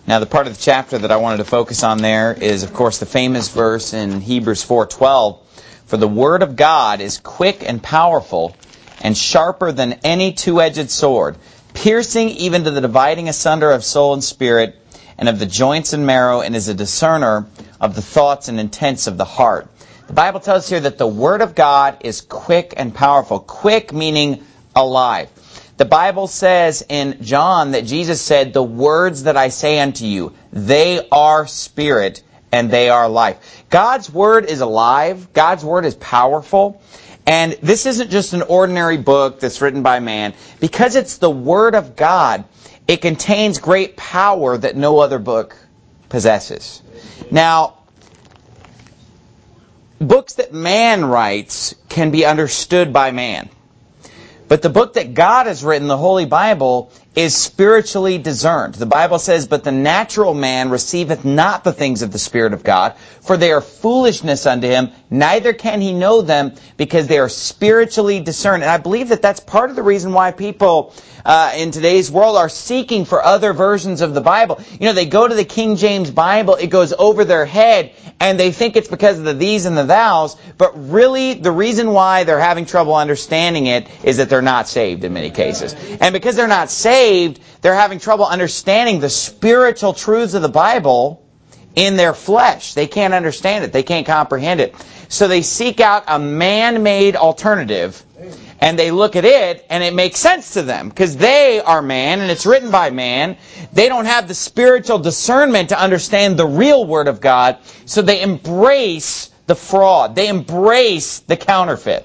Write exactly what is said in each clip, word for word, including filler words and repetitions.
Now, the part of the chapter that I wanted to focus on there is, of course, the famous verse in Hebrews four twelve. For the word of God is quick and powerful and sharper than any two-edged sword, piercing even to the dividing asunder of soul and spirit and of the joints and marrow, and is a discerner of the thoughts and intents of the heart. The Bible tells us here that the word of God is quick and powerful. Quick meaning alive. The Bible says in John that Jesus said, the words that I say unto you, they are spirit and they are life. God's word is alive. God's word is powerful. And this isn't just an ordinary book that's written by man. Because it's the word of God, it contains great power that no other book possesses. Now, books that man writes can be understood by man. But the book that God has written, the Holy Bible, is spiritually discerned. The Bible says, but the natural man receiveth not the things of the Spirit of God, for they are foolishness unto him, neither can he know them, because they are spiritually discerned. And I believe that that's part of the reason why people uh, in today's world are seeking for other versions of the Bible. You know, they go to the King James Bible, it goes over their head, and they think it's because of the these and the thous, but really the reason why they're having trouble understanding it is that they're not saved in many cases. And because they're not saved, they're having trouble understanding the spiritual truths of the Bible in their flesh. They can't understand it. They can't comprehend it. So they seek out a man-made alternative, and they look at it, and it makes sense to them, because they are man, and it's written by man. They don't have the spiritual discernment to understand the real Word of God, so they embrace the fraud. They embrace the counterfeit.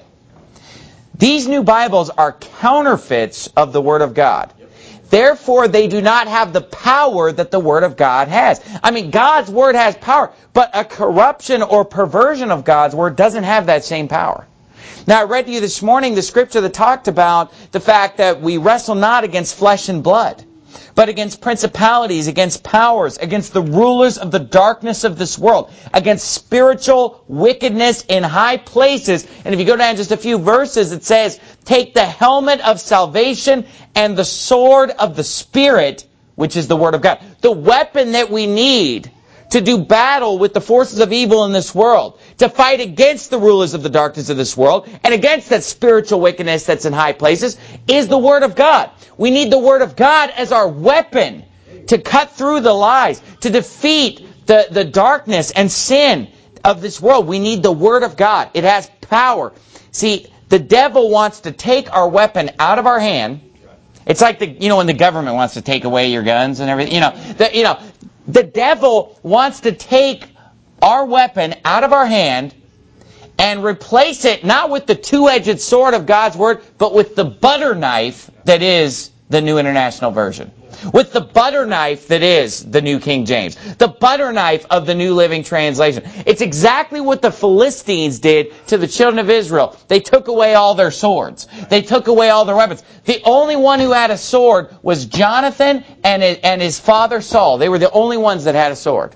These new Bibles are counterfeits of the Word of God. Therefore, they do not have the power that the Word of God has. I mean, God's Word has power, but a corruption or perversion of God's Word doesn't have that same power. Now, I read to you this morning the scripture that talked about the fact that we wrestle not against flesh and blood, but against principalities, against powers, against the rulers of the darkness of this world, against spiritual wickedness in high places. And if you go down just a few verses, it says, take the helmet of salvation and the sword of the Spirit, which is the Word of God. The weapon that we need to do battle with the forces of evil in this world, to fight against the rulers of the darkness of this world, and against that spiritual wickedness that's in high places, is the Word of God. We need the Word of God as our weapon to cut through the lies, to defeat the, the darkness and sin of this world. We need the Word of God. It has power. See, the devil wants to take our weapon out of our hand. It's like the, you know, when the government wants to take away your guns and everything. You know, the, you know, the devil wants to take our weapon out of our hand and replace it not with the two-edged sword of God's Word, but with the butter knife that is the New International Version. With the butter knife that is the New King James. The butter knife of the New Living Translation. It's exactly what the Philistines did to the children of Israel. They took away all their swords. They took away all their weapons. The only one who had a sword was Jonathan and his, and his father Saul. They were the only ones that had a sword.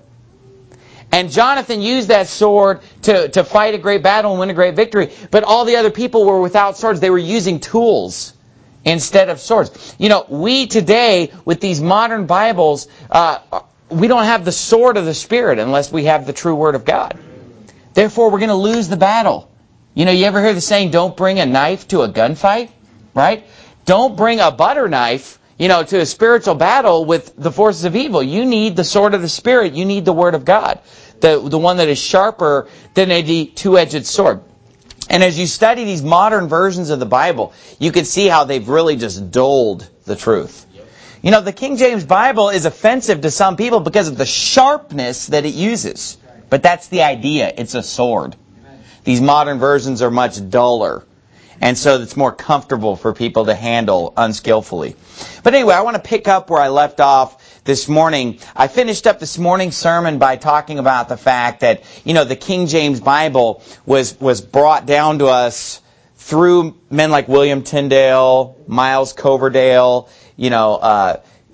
And Jonathan used that sword to, to fight a great battle and win a great victory. But all the other people were without swords. They were using tools instead of swords. You know, we today, with these modern Bibles, uh, we don't have the sword of the Spirit unless we have the true Word of God. Therefore, we're going to lose the battle. You know, you ever hear the saying, don't bring a knife to a gunfight? Right? Don't bring a butter knife, you know, to a spiritual battle with the forces of evil. You need the sword of the Spirit. You need the Word of God. The, the one that is sharper than a two-edged sword. And as you study these modern versions of the Bible, you can see how they've really just dulled the truth. You know, the King James Bible is offensive to some people because of the sharpness that it uses. But that's the idea. It's a sword. These modern versions are much duller. And so it's more comfortable for people to handle unskillfully. But anyway, I want to pick up where I left off this morning. I finished up this morning's sermon by talking about the fact that, you know, the King James Bible was, was brought down to us through men like William Tyndale, Miles Coverdale, you know, uh,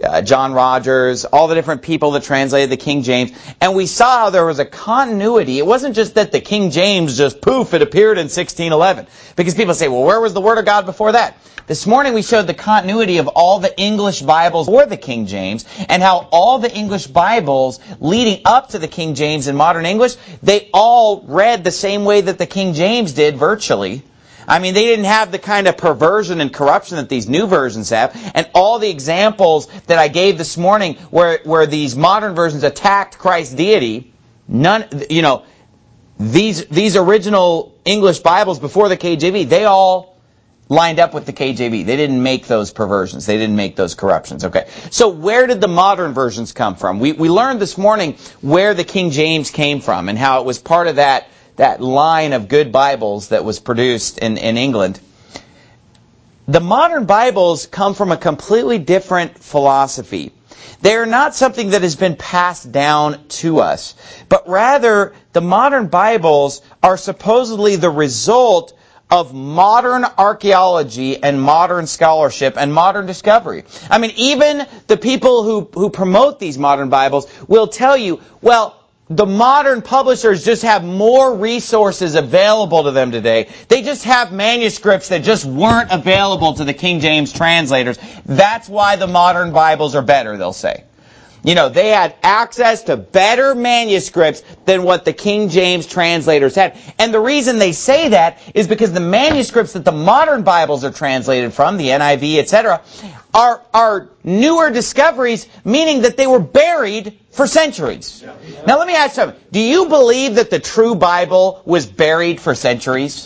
uh, John Rogers, all the different people that translated the King James, and we saw how there was a continuity. It wasn't just that the King James just poof, it appeared in sixteen eleven. Because people say, well, where was the Word of God before that? This morning we showed the continuity of all the English Bibles or the King James, and how all the English Bibles leading up to the King James in modern English, they all read the same way that the King James did virtually. I mean, they didn't have the kind of perversion and corruption that these new versions have. And all the examples that I gave this morning where, where these modern versions attacked Christ's deity, none, you know, these, these original English Bibles before the K J V, they all lined up with the K J V. They didn't make those perversions. They didn't make those corruptions. Okay. So where did the modern versions come from? We, we learned this morning where the King James came from and how it was part of that that line of good Bibles that was produced in, in England. The modern Bibles come from a completely different philosophy. They're not something that has been passed down to us, but rather the modern Bibles are supposedly the result of modern archaeology and modern scholarship and modern discovery. I mean, even the people who, who promote these modern Bibles will tell you, well, the modern publishers just have more resources available to them today. They just have manuscripts that just weren't available to the King James translators. That's why the modern Bibles are better, they'll say. You know, they had access to better manuscripts than what the King James translators had. And the reason they say that is because the manuscripts that the modern Bibles are translated from, the N I V, et cetera, are, are newer discoveries, meaning that they were buried for centuries. Now let me ask you something. Do you believe that the true Bible was buried for centuries?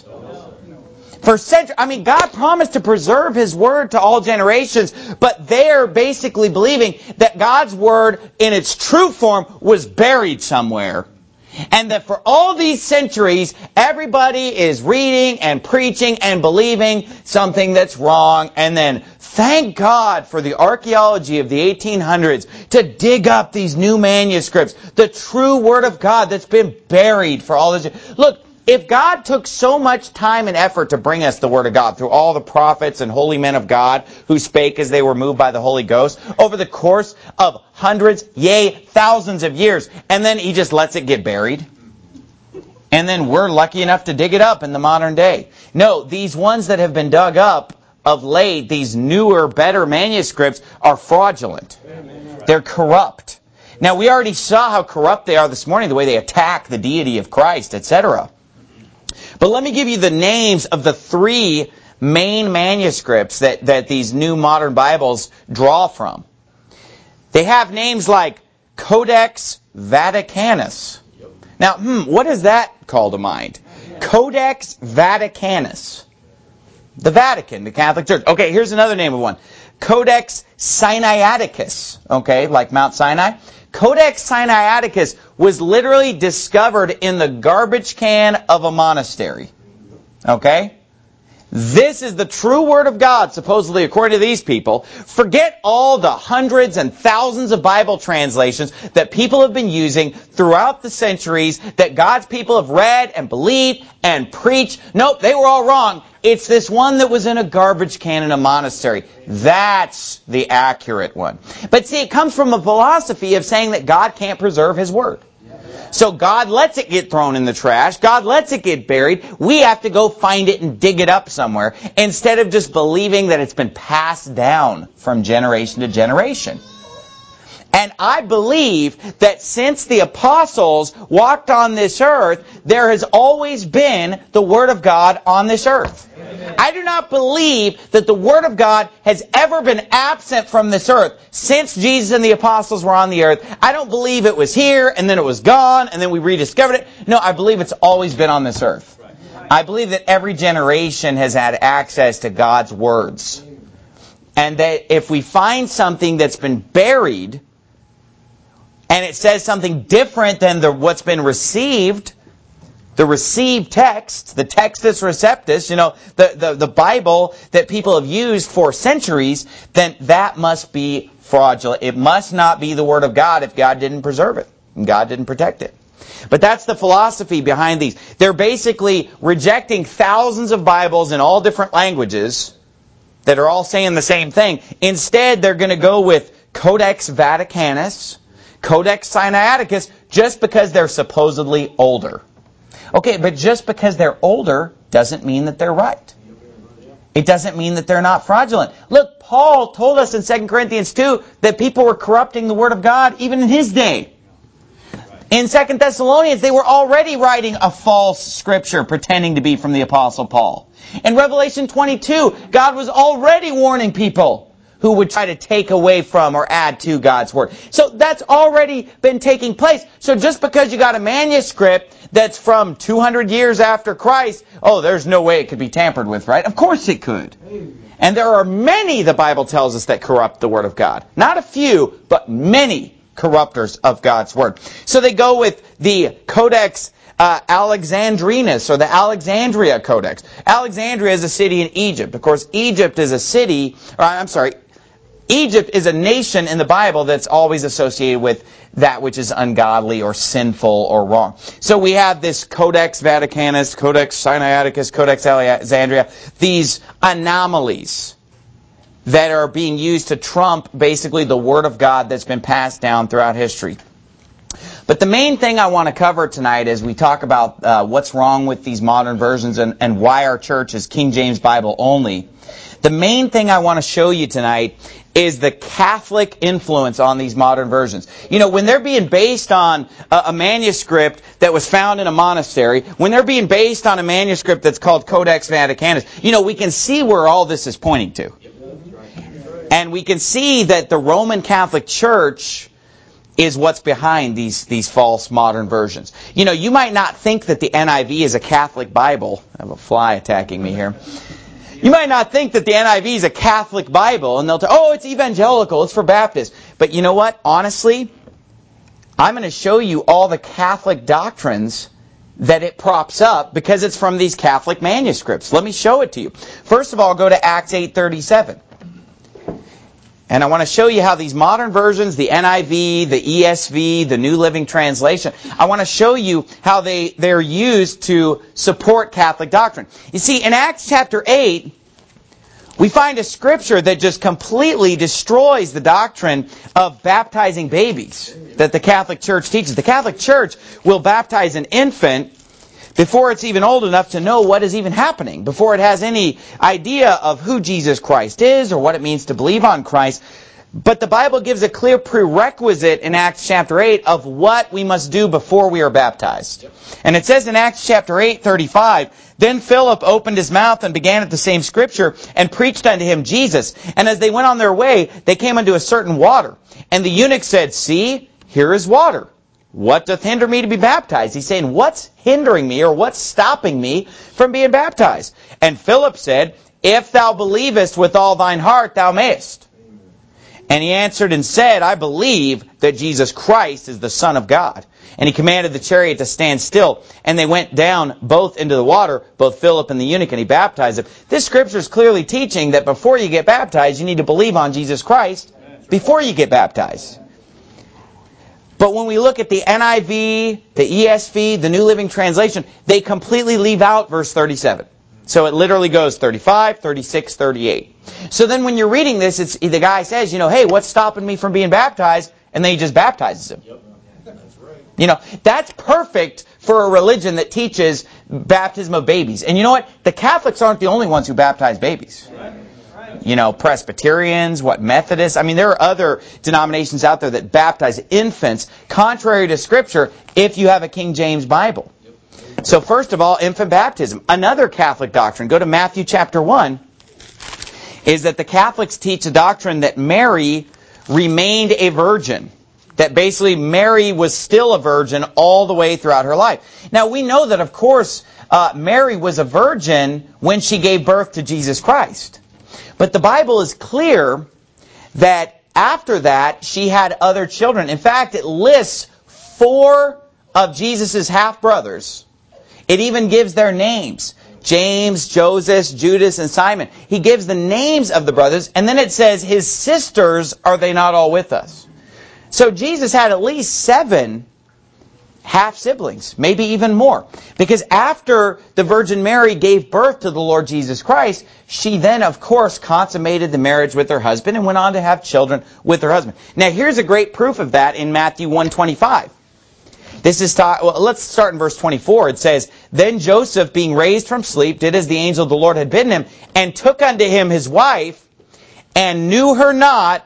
For centuries, I mean, God promised to preserve His Word to all generations, but they're basically believing that God's Word in its true form was buried somewhere. And that for all these centuries, everybody is reading and preaching and believing something that's wrong. And then, thank God for the archaeology of the eighteen hundreds to dig up these new manuscripts, the true Word of God that's been buried for all this. Look, if God took so much time and effort to bring us the Word of God through all the prophets and holy men of God who spake as they were moved by the Holy Ghost over the course of hundreds, yea, thousands of years, and then He just lets it get buried, and then we're lucky enough to dig it up in the modern day. No, these ones that have been dug up of late, these newer, better manuscripts, are fraudulent. They're corrupt. Now, we already saw how corrupt they are this morning, the way they attack the deity of Christ, et cetera. But let me give you the names of the three main manuscripts that, that these new modern Bibles draw from. They have names like Codex Vaticanus. Now, hmm, what does that call to mind? Codex Vaticanus. The Vatican, the Catholic Church. Okay, here's another name of one. Codex Sinaiticus. Okay, like Mount Sinai. Codex Sinaiticus was literally discovered in the garbage can of a monastery. Okay? This is the true Word of God, supposedly, according to these people. Forget all the hundreds and thousands of Bible translations that people have been using throughout the centuries that God's people have read and believed and preached. Nope, they were all wrong. It's this one that was in a garbage can in a monastery. That's the accurate one. But see, it comes from a philosophy of saying that God can't preserve His Word. So God lets it get thrown in the trash. God lets it get buried. We have to go find it and dig it up somewhere instead of just believing that it's been passed down from generation to generation. And I believe that since the apostles walked on this earth, there has always been the Word of God on this earth. Amen. I do not believe that the Word of God has ever been absent from this earth since Jesus and the apostles were on the earth. I don't believe it was here and then it was gone and then we rediscovered it. No, I believe it's always been on this earth. I believe that every generation has had access to God's words. And that if we find something that's been buried, and it says something different than the, what's been received, the received text, the Textus Receptus, you know, the, the, the Bible that people have used for centuries, then that must be fraudulent. It must not be the Word of God if God didn't preserve it and God didn't protect it. But that's the philosophy behind these. They're basically rejecting thousands of Bibles in all different languages that are all saying the same thing. Instead, they're going to go with Codex Vaticanus, Codex Sinaiticus, just because they're supposedly older. Okay, but just because they're older doesn't mean that they're right. It doesn't mean that they're not fraudulent. Look, Paul told us in Second Corinthians two that people were corrupting the Word of God even in his day. In Second Thessalonians, they were already writing a false scripture pretending to be from the Apostle Paul. In Revelation twenty-two, God was already warning people who would try to take away from or add to God's Word. So that's already been taking place. So just because you got a manuscript that's from two hundred years after Christ, oh, there's no way it could be tampered with, right? Of course it could. And there are many, the Bible tells us, that corrupt the Word of God. Not a few, but many corrupters of God's Word. So they go with the Codex uh, Alexandrinus, or the Alexandria Codex. Alexandria is a city in Egypt. Of course, Egypt is a city, or I'm sorry, Egypt is a nation in the Bible that's always associated with that which is ungodly or sinful or wrong. So we have this Codex Vaticanus, Codex Sinaiticus, Codex Alexandria, these anomalies that are being used to trump basically the Word of God that's been passed down throughout history. But the main thing I want to cover tonight as we talk about uh, what's wrong with these modern versions and, and why our church is King James Bible only, the main thing I want to show you tonight is the Catholic influence on these modern versions. You know, when they're being based on a, a manuscript that was found in a monastery, when they're being based on a manuscript that's called Codex Vaticanus, you know, we can see where all this is pointing to. And we can see that the Roman Catholic Church is what's behind these, these false modern versions. You know, you might not think that the N I V is a Catholic Bible. I have a fly attacking me here. You might not think that the N I V is a Catholic Bible, and they'll tell, oh, it's evangelical, it's for Baptists. But you know what? Honestly, I'm going to show you all the Catholic doctrines that it props up because it's from these Catholic manuscripts. Let me show it to you. First of all, go to Acts eight thirty-seven. And I want to show you how these modern versions, the N I V, the E S V, the New Living Translation, I want to show you how they, they're used to support Catholic doctrine. You see, in Acts chapter eight, we find a scripture that just completely destroys the doctrine of baptizing babies that the Catholic Church teaches. The Catholic Church will baptize an infant before it's even old enough to know what is even happening, before it has any idea of who Jesus Christ is or what it means to believe on Christ. But the Bible gives a clear prerequisite in Acts chapter eight of what we must do before we are baptized. And it says in Acts chapter eight thirty-five, then Philip opened his mouth and began at the same scripture and preached unto him Jesus. And as they went on their way, they came unto a certain water. And the eunuch said, see, here is water. What doth hinder me to be baptized? He's saying, what's hindering me or what's stopping me from being baptized? And Philip said, if thou believest with all thine heart, thou mayest. And he answered and said, I believe that Jesus Christ is the Son of God. And he commanded the chariot to stand still. And they went down both into the water, both Philip and the eunuch, and he baptized them. This scripture is clearly teaching that before you get baptized, you need to believe on Jesus Christ before you get baptized. But when we look at the N I V, the E S V, the New Living Translation, they completely leave out verse thirty-seven. So it literally goes thirty-five, thirty-six, thirty-eight. So then when you're reading this, it's the guy says, you know, hey, what's stopping me from being baptized? And then he just baptizes him. Yep. That's right. You know, that's perfect for a religion that teaches baptism of babies. And you know what? The Catholics aren't the only ones who baptize babies. Right. You know, Presbyterians, what, Methodists. I mean, there are other denominations out there that baptize infants contrary to Scripture if you have a King James Bible. So first of all, infant baptism. Another Catholic doctrine, go to Matthew chapter one, is that the Catholics teach a doctrine that Mary remained a virgin. That basically Mary was still a virgin all the way throughout her life. Now we know that, of course, uh, Mary was a virgin when she gave birth to Jesus Christ. But the Bible is clear that after that, she had other children. In fact, it lists four of Jesus' half-brothers. It even gives their names. James, Joseph, Judas, and Simon. He gives the names of the brothers, and then it says, his sisters, are they not all with us? So Jesus had at least seven half siblings, maybe even more. Because after the Virgin Mary gave birth to the Lord Jesus Christ, she then, of course, consummated the marriage with her husband and went on to have children with her husband. Now, here's a great proof of that in Matthew one twenty-five. This is taught, well, let's start in verse twenty-four. It says, Then Joseph, being raised from sleep, did as the angel of the Lord had bidden him, and took unto him his wife, and knew her not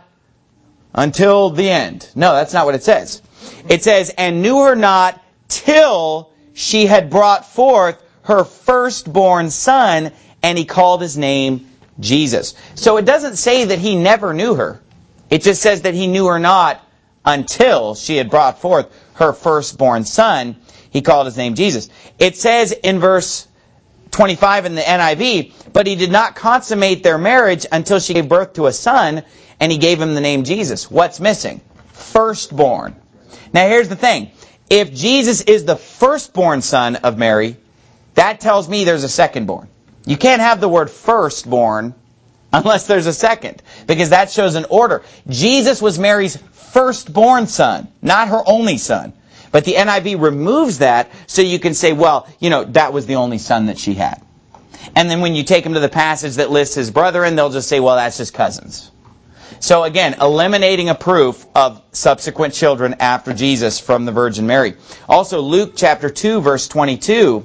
until the end. No, that's not what it says. It says, and knew her not till she had brought forth her firstborn son, and he called his name Jesus. So it doesn't say that he never knew her. It just says that he knew her not until she had brought forth her firstborn son. He called his name Jesus. It says in verse twenty-five in the N I V, but he did not consummate their marriage until she gave birth to a son, and he gave him the name Jesus. What's missing? Firstborn. Now here's the thing. If Jesus is the firstborn son of Mary, that tells me there's a secondborn. You can't have the word firstborn unless there's a second, because that shows an order. Jesus was Mary's firstborn son, not her only son. But the N I V removes that so you can say, well, you know, that was the only son that she had. And then when you take him to the passage that lists his brethren, they'll just say, well, that's just cousins. So again, eliminating a proof of subsequent children after Jesus from the Virgin Mary. Also, Luke chapter two, verse twenty-two.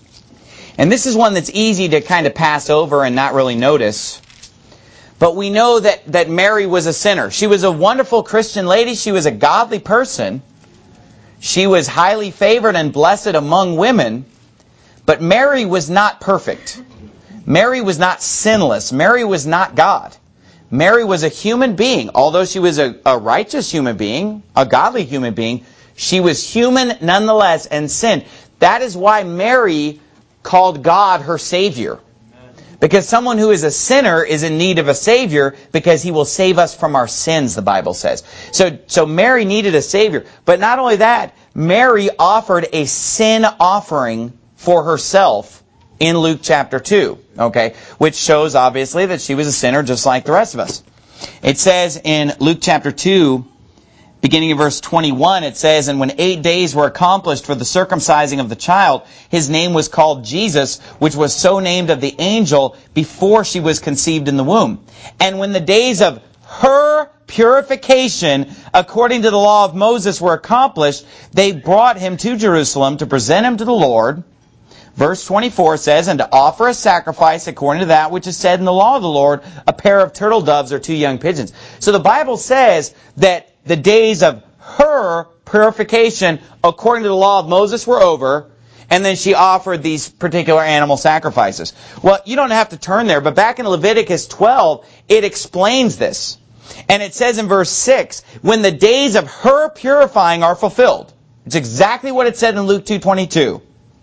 And this is one that's easy to kind of pass over and not really notice. But we know that, that Mary was a sinner. She was a wonderful Christian lady. She was a godly person. She was highly favored and blessed among women. But Mary was not perfect. Mary was not sinless. Mary was not God. Mary was a human being. Although she was a, a righteous human being, a godly human being, she was human nonetheless and sinned. That is why Mary called God her Savior. Because someone who is a sinner is in need of a Savior because He will save us from our sins, the Bible says. So, so Mary needed a Savior. But not only that, Mary offered a sin offering for herself in Luke chapter two, okay, which shows obviously that she was a sinner just like the rest of us. It says in Luke chapter two, beginning in verse twenty-one, it says, And when eight days were accomplished for the circumcising of the child, his name was called Jesus, which was so named of the angel before she was conceived in the womb. And when the days of her purification, according to the law of Moses, were accomplished, they brought him to Jerusalem to present him to the Lord. Verse twenty-four says, And to offer a sacrifice according to that which is said in the law of the Lord, a pair of turtle doves or two young pigeons. So the Bible says that the days of her purification according to the law of Moses were over, and then she offered these particular animal sacrifices. Well, you don't have to turn there, but back in Leviticus twelve, it explains this. And it says in verse six, when the days of her purifying are fulfilled. It's exactly what it said in Luke two twenty-two.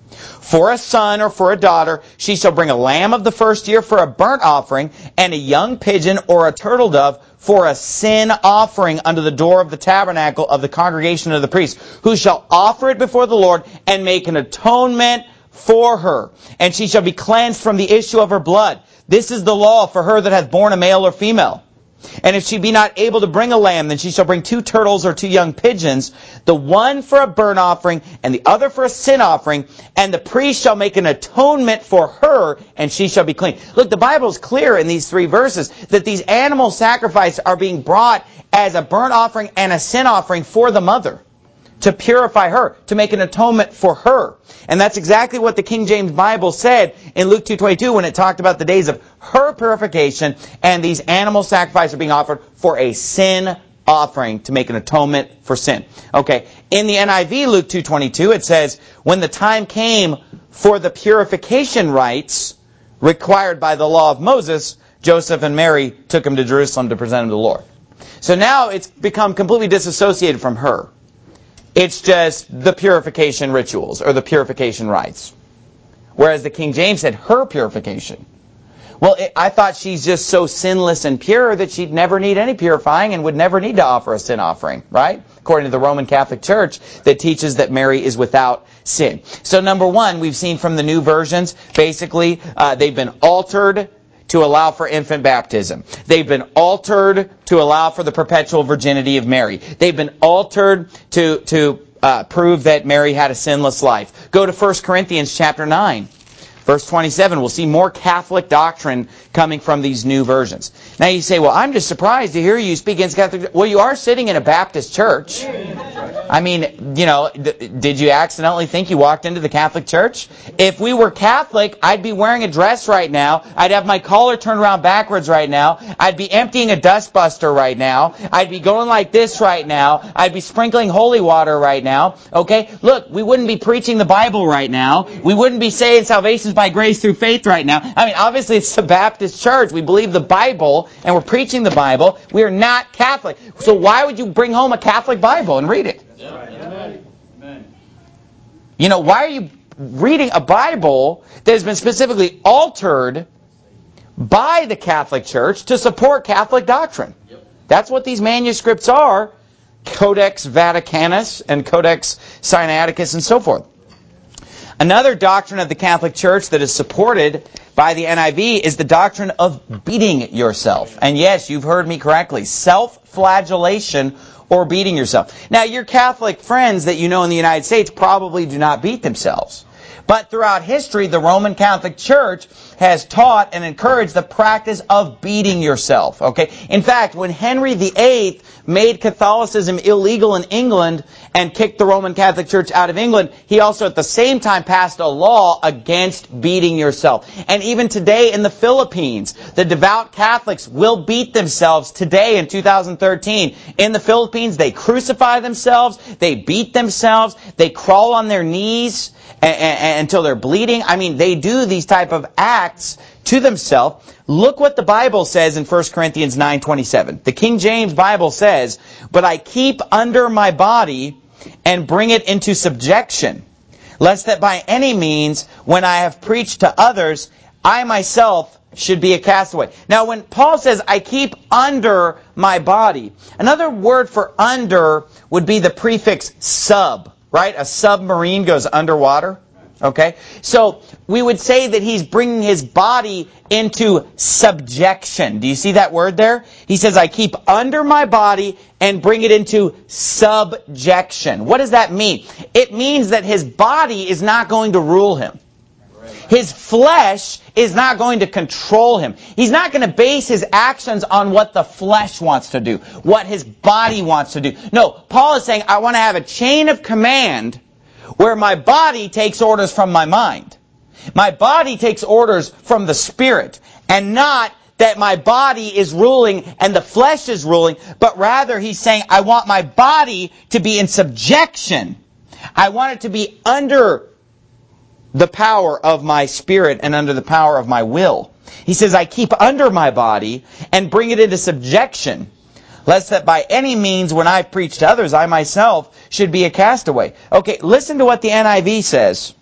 For a son or for a daughter, she shall bring a lamb of the first year for a burnt offering, and a young pigeon or a turtle dove for a sin offering under the door of the tabernacle of the congregation of the priests, who shall offer it before the Lord and make an atonement for her. And she shall be cleansed from the issue of her blood. This is the law for her that hath borne a male or female. And if she be not able to bring a lamb, then she shall bring two turtles or two young pigeons, the one for a burnt offering and the other for a sin offering, and the priest shall make an atonement for her, and she shall be clean. Look, the Bible is clear in these three verses that these animal sacrifices are being brought as a burnt offering and a sin offering for the mother, to purify her, to make an atonement for her. And that's exactly what the King James Bible said in Luke two twenty-two when it talked about the days of her purification, and these animal sacrifices are being offered for a sin offering to make an atonement for sin. Okay, in the N I V, Luke two twenty-two, it says, when the time came for the purification rites required by the law of Moses, Joseph and Mary took him to Jerusalem to present him to the Lord. So now it's become completely disassociated from her. It's just the purification rituals or the purification rites. Whereas the King James said her purification. Well, it, I thought she's just so sinless and pure that she'd never need any purifying and would never need to offer a sin offering, right? According to the Roman Catholic Church that teaches that Mary is without sin. So number one, we've seen from the new versions, basically, uh, they've been altered to allow for infant baptism. They've been altered to allow for the perpetual virginity of Mary. They've been altered to, to uh, prove that Mary had a sinless life. Go to First Corinthians chapter nine. Verse twenty-seven, we'll see more Catholic doctrine coming from these new versions. Now you say, well, I'm just surprised to hear you speak against Catholic. Well, you are sitting in a Baptist church. I mean, you know, th- did you accidentally think you walked into the Catholic Church? If we were Catholic, I'd be wearing a dress right now. I'd have my collar turned around backwards right now. I'd be emptying a dustbuster right now. I'd be going like this right now. I'd be sprinkling holy water right now. Okay? Look, we wouldn't be preaching the Bible right now. We wouldn't be saying salvation is by grace through faith right now. I mean, obviously it's the Baptist Church. We believe the Bible and we're preaching the Bible. We are not Catholic. So why would you bring home a Catholic Bible and read it? You know, why are you reading a Bible that has been specifically altered by the Catholic Church to support Catholic doctrine? Yep. That's what these manuscripts are. Codex Vaticanus and Codex Sinaiticus and so forth. Another doctrine of the Catholic Church that is supported by the N I V is the doctrine of beating yourself. And yes, you've heard me correctly. Self-flagellation or beating yourself. Now, your Catholic friends that you know in the United States probably do not beat themselves. But throughout history, the Roman Catholic Church has taught and encouraged the practice of beating yourself. Okay. In fact, when Henry the Eighth made Catholicism illegal in England and kicked the Roman Catholic Church out of England, he also at the same time passed a law against beating yourself. And even today in the Philippines, the devout Catholics will beat themselves today in two thousand thirteen. In the Philippines, they crucify themselves, they beat themselves, they crawl on their knees until they're bleeding. I mean, they do these type of acts to themselves. Look what the Bible says in First Corinthians nine twenty-seven. The King James Bible says, "But I keep under my body and bring it into subjection, lest that by any means, when I have preached to others, I myself should be a castaway." Now, when Paul says, "I keep under my body," another word for under would be the prefix sub. Right? A submarine goes underwater. Okay? So, we would say that he's bringing his body into subjection. Do you see that word there? He says, "I keep under my body and bring it into subjection." What does that mean? It means that his body is not going to rule him. His flesh is not going to control him. He's not going to base his actions on what the flesh wants to do, what his body wants to do. No, Paul is saying, I want to have a chain of command where my body takes orders from my mind. My body takes orders from the Spirit, and not that my body is ruling and the flesh is ruling, but rather he's saying, I want my body to be in subjection. I want it to be under the power of my spirit and under the power of my will. He says, I keep under my body and bring it into subjection, lest that by any means when I preach to others, I myself should be a castaway. Okay, listen to what the N I V says.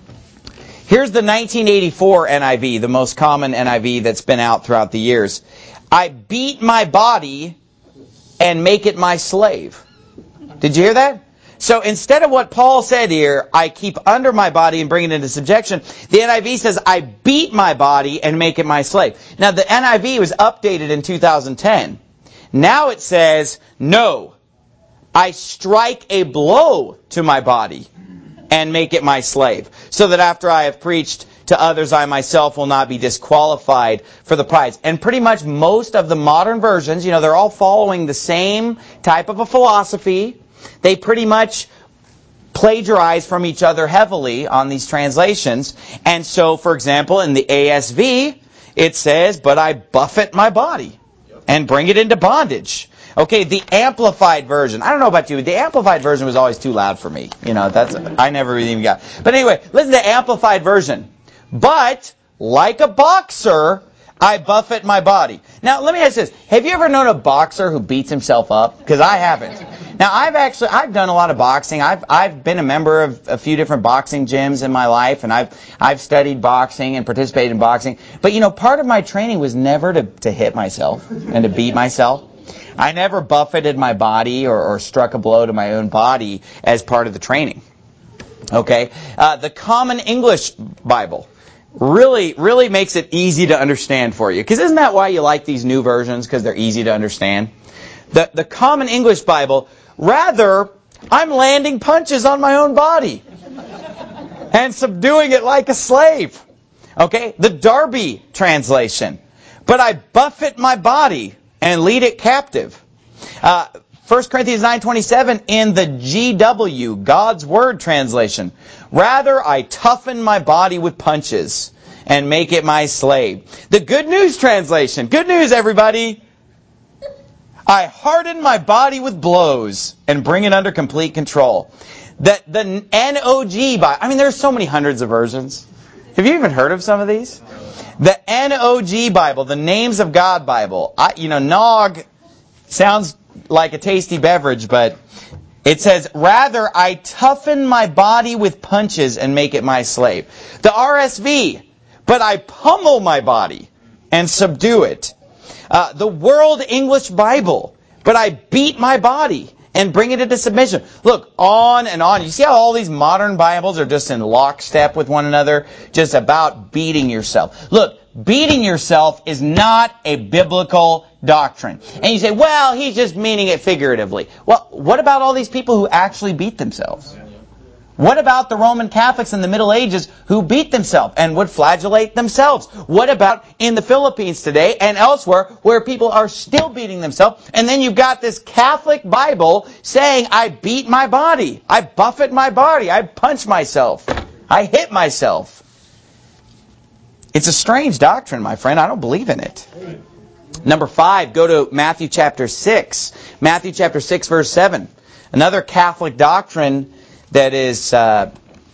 Here's the nineteen eighty-four N I V, the most common N I V that's been out throughout the years. "I beat my body and make it my slave." Did you hear that? So instead of what Paul said here, I keep under my body and bring it into subjection, the N I V says, I beat my body and make it my slave. Now the N I V was updated in two thousand ten. Now it says, no, I strike a blow to my body and make it my slave, so that after I have preached to others, I myself will not be disqualified for the prize. And pretty much most of the modern versions, you know, they're all following the same type of a philosophy. They pretty much plagiarize from each other heavily on these translations. And so, for example, in the A S V, it says, but I buffet my body and bring it into bondage. Okay, the Amplified version. I don't know about you, the Amplified version was always too loud for me. You know, that's I never even got. But anyway, listen to the Amplified version. But, like a boxer, I buffet my body. Now, let me ask this. Have you ever known a boxer who beats himself up? Because I haven't. Now, I've actually, I've done a lot of boxing. I've, I've been a member of a few different boxing gyms in my life, and I've, I've studied boxing and participated in boxing. But, you know, part of my training was never to, to hit myself and to beat myself. I never buffeted my body or, or struck a blow to my own body as part of the training. Okay? Uh, the Common English Bible really, really makes it easy to understand for you. Because isn't that why you like these new versions? Because they're easy to understand. The, the Common English Bible rather I'm landing punches on my own body and subduing it like a slave. Okay? The Darby translation. But I buffet my body and lead it captive. Uh, First Corinthians nine twenty-seven in the G W, God's Word translation. Rather, I toughen my body with punches and make it my slave. The Good News translation. Good news, everybody. I harden my body with blows and bring it under complete control. The, the N O G Bible. I mean, there's so many hundreds of versions. Have you even heard of some of these? The N O G Bible, the Names of God Bible. I, you know, Nog sounds like a tasty beverage, but it says, rather I toughen my body with punches and make it my slave. The R S V, but I pummel my body and subdue it. Uh, the World English Bible, but I beat my body and bring it into submission. Look, on and on. You see how all these modern Bibles are just in lockstep with one another? Just about beating yourself. Look, beating yourself is not a biblical doctrine. And you say, well, he's just meaning it figuratively. Well, what about all these people who actually beat themselves? What about the Roman Catholics in the Middle Ages who beat themselves and would flagellate themselves? What about in the Philippines today and elsewhere where people are still beating themselves? And then you've got this Catholic Bible saying, I beat my body, I buffet my body, I punch myself, I hit myself. It's a strange doctrine, my friend. I don't believe in it. Number five, go to Matthew chapter six. Matthew chapter six, verse seven. Another Catholic doctrine that is uh,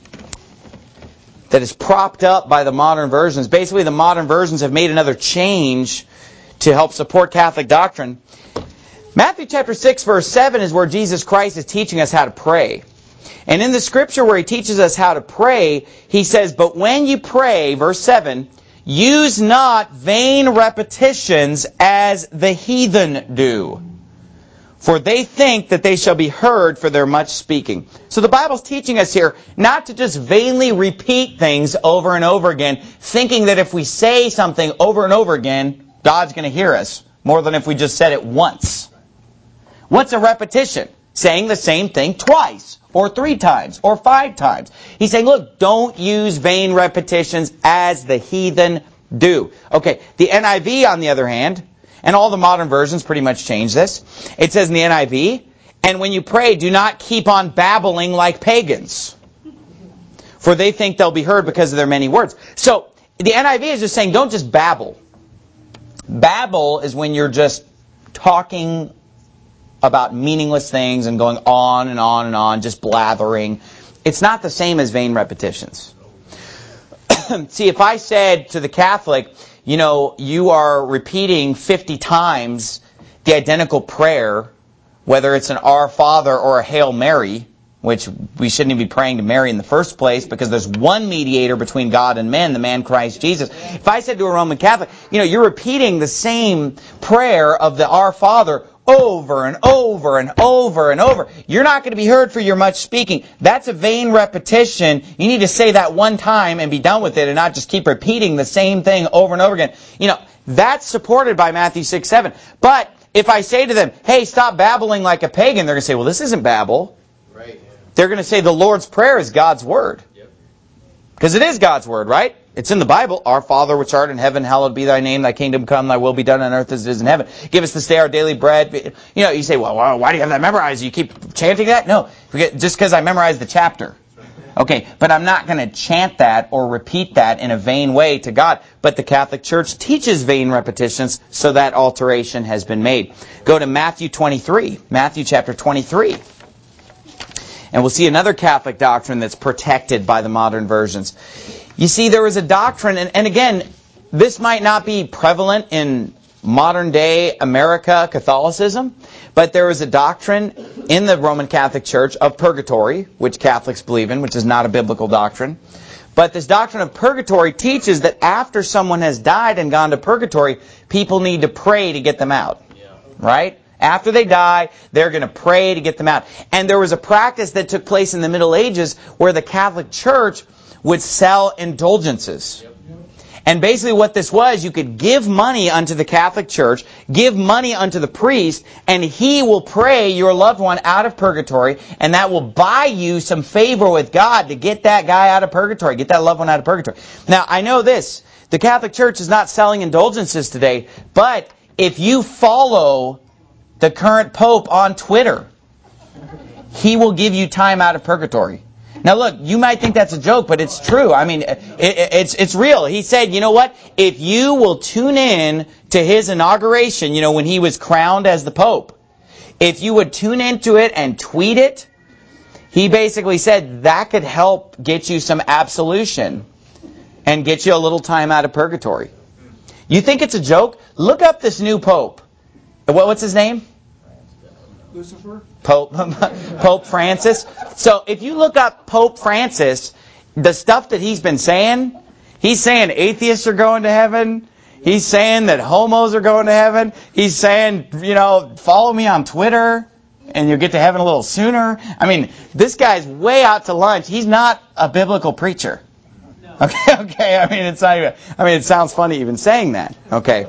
that is propped up by the modern versions. Basically, the modern versions have made another change to help support Catholic doctrine. Matthew chapter six, verse seven is where Jesus Christ is teaching us how to pray. And in the scripture where he teaches us how to pray, he says, but when you pray, verse seven, use not vain repetitions as the heathen do, for they think that they shall be heard for their much speaking. So the Bible's teaching us here not to just vainly repeat things over and over again, thinking that if we say something over and over again, God's going to hear us, more than if we just said it once. What's a repetition? Saying the same thing twice, or three times, or five times. He's saying, look, don't use vain repetitions as the heathen do. Okay, the N I V, on the other hand, and all the modern versions pretty much change this. It says in the N I V, and when you pray, do not keep on babbling like pagans, for they think they'll be heard because of their many words. So, the N I V is just saying, don't just babble. Babble is when you're just talking about meaningless things and going on and on and on, just blathering. It's not the same as vain repetitions. See, if I said to the Catholic, you know, you are repeating fifty times the identical prayer, whether it's an Our Father or a Hail Mary, which we shouldn't even be praying to Mary in the first place because there's one mediator between God and men, the man Christ Jesus. If I said to a Roman Catholic, you know, you're repeating the same prayer of the Our Father over and over and over and over, you're not going to be heard for your much speaking. That's a vain repetition. You need to say that one time and be done with it and not just keep repeating the same thing over and over again. You know, that's supported by Matthew six seven. But if I say to them, hey, stop babbling like a pagan, they're going to say, well, this isn't babble. Right. They're going to say the Lord's Prayer is God's Word. Because it is God's Word, right? It's in the Bible. Our Father which art in heaven, hallowed be thy name. Thy kingdom come, thy will be done on earth as it is in heaven. Give us this day our daily bread. You know, you say, well, why do you have that memorized? You keep chanting that? No, just because I memorized the chapter. Okay, but I'm not going to chant that or repeat that in a vain way to God. But the Catholic Church teaches vain repetitions, so that alteration has been made. Go to Matthew twenty-three. Matthew chapter twenty-three. And we'll see another Catholic doctrine that's protected by the modern versions. You see, there was a doctrine, and, and again, this might not be prevalent in modern day America Catholicism, but there was a doctrine in the Roman Catholic Church of purgatory, which Catholics believe in, which is not a biblical doctrine. But this doctrine of purgatory teaches that after someone has died and gone to purgatory, people need to pray to get them out. Yeah. Right? After they die, they're going to pray to get them out. And there was a practice that took place in the Middle Ages where the Catholic Church would sell indulgences. And basically what this was, you could give money unto the Catholic Church, give money unto the priest, and he will pray your loved one out of purgatory, and that will buy you some favor with God to get that guy out of purgatory, get that loved one out of purgatory. Now, I know this, the Catholic Church is not selling indulgences today, but if you follow the current Pope on Twitter, he will give you time out of purgatory. Now look, you might think that's a joke, but it's true. I mean, it, it, it's it's real. He said, you know what? If you will tune in to his inauguration, you know, when he was crowned as the Pope, if you would tune into it and tweet it, he basically said that could help get you some absolution and get you a little time out of purgatory. You think it's a joke? Look up this new Pope. What, what's his name? Lucifer? Pope, Pope Francis. So if you look up Pope Francis, the stuff that he's been saying, he's saying atheists are going to heaven. He's saying that homos are going to heaven. He's saying, you know, follow me on Twitter and you'll get to heaven a little sooner. I mean, this guy's way out to lunch. He's not a biblical preacher. Okay, okay. I mean, it's not even, I mean, it sounds funny even saying that. Okay.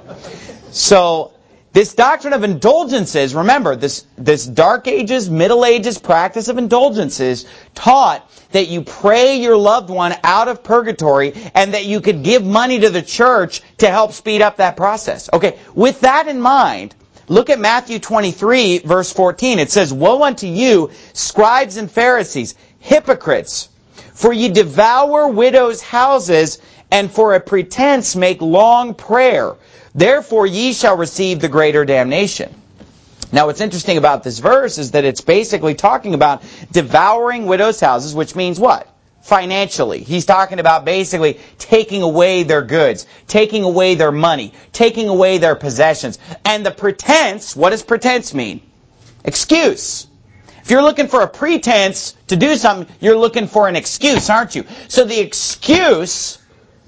So, this doctrine of indulgences, remember, this, this Dark Ages, Middle Ages practice of indulgences taught that you pray your loved one out of purgatory and that you could give money to the church to help speed up that process. Okay, with that in mind, look at Matthew twenty-three, verse fourteen. It says, "Woe unto you, scribes and Pharisees, hypocrites! For ye devour widows' houses, and for a pretense make long prayer. Therefore ye shall receive the greater damnation." Now what's interesting about this verse is that it's basically talking about devouring widows' houses, which means what? Financially. He's talking about basically taking away their goods, taking away their money, taking away their possessions. And the pretense, what does pretense mean? Excuse. If you're looking for a pretense to do something, you're looking for an excuse, aren't you? So the excuse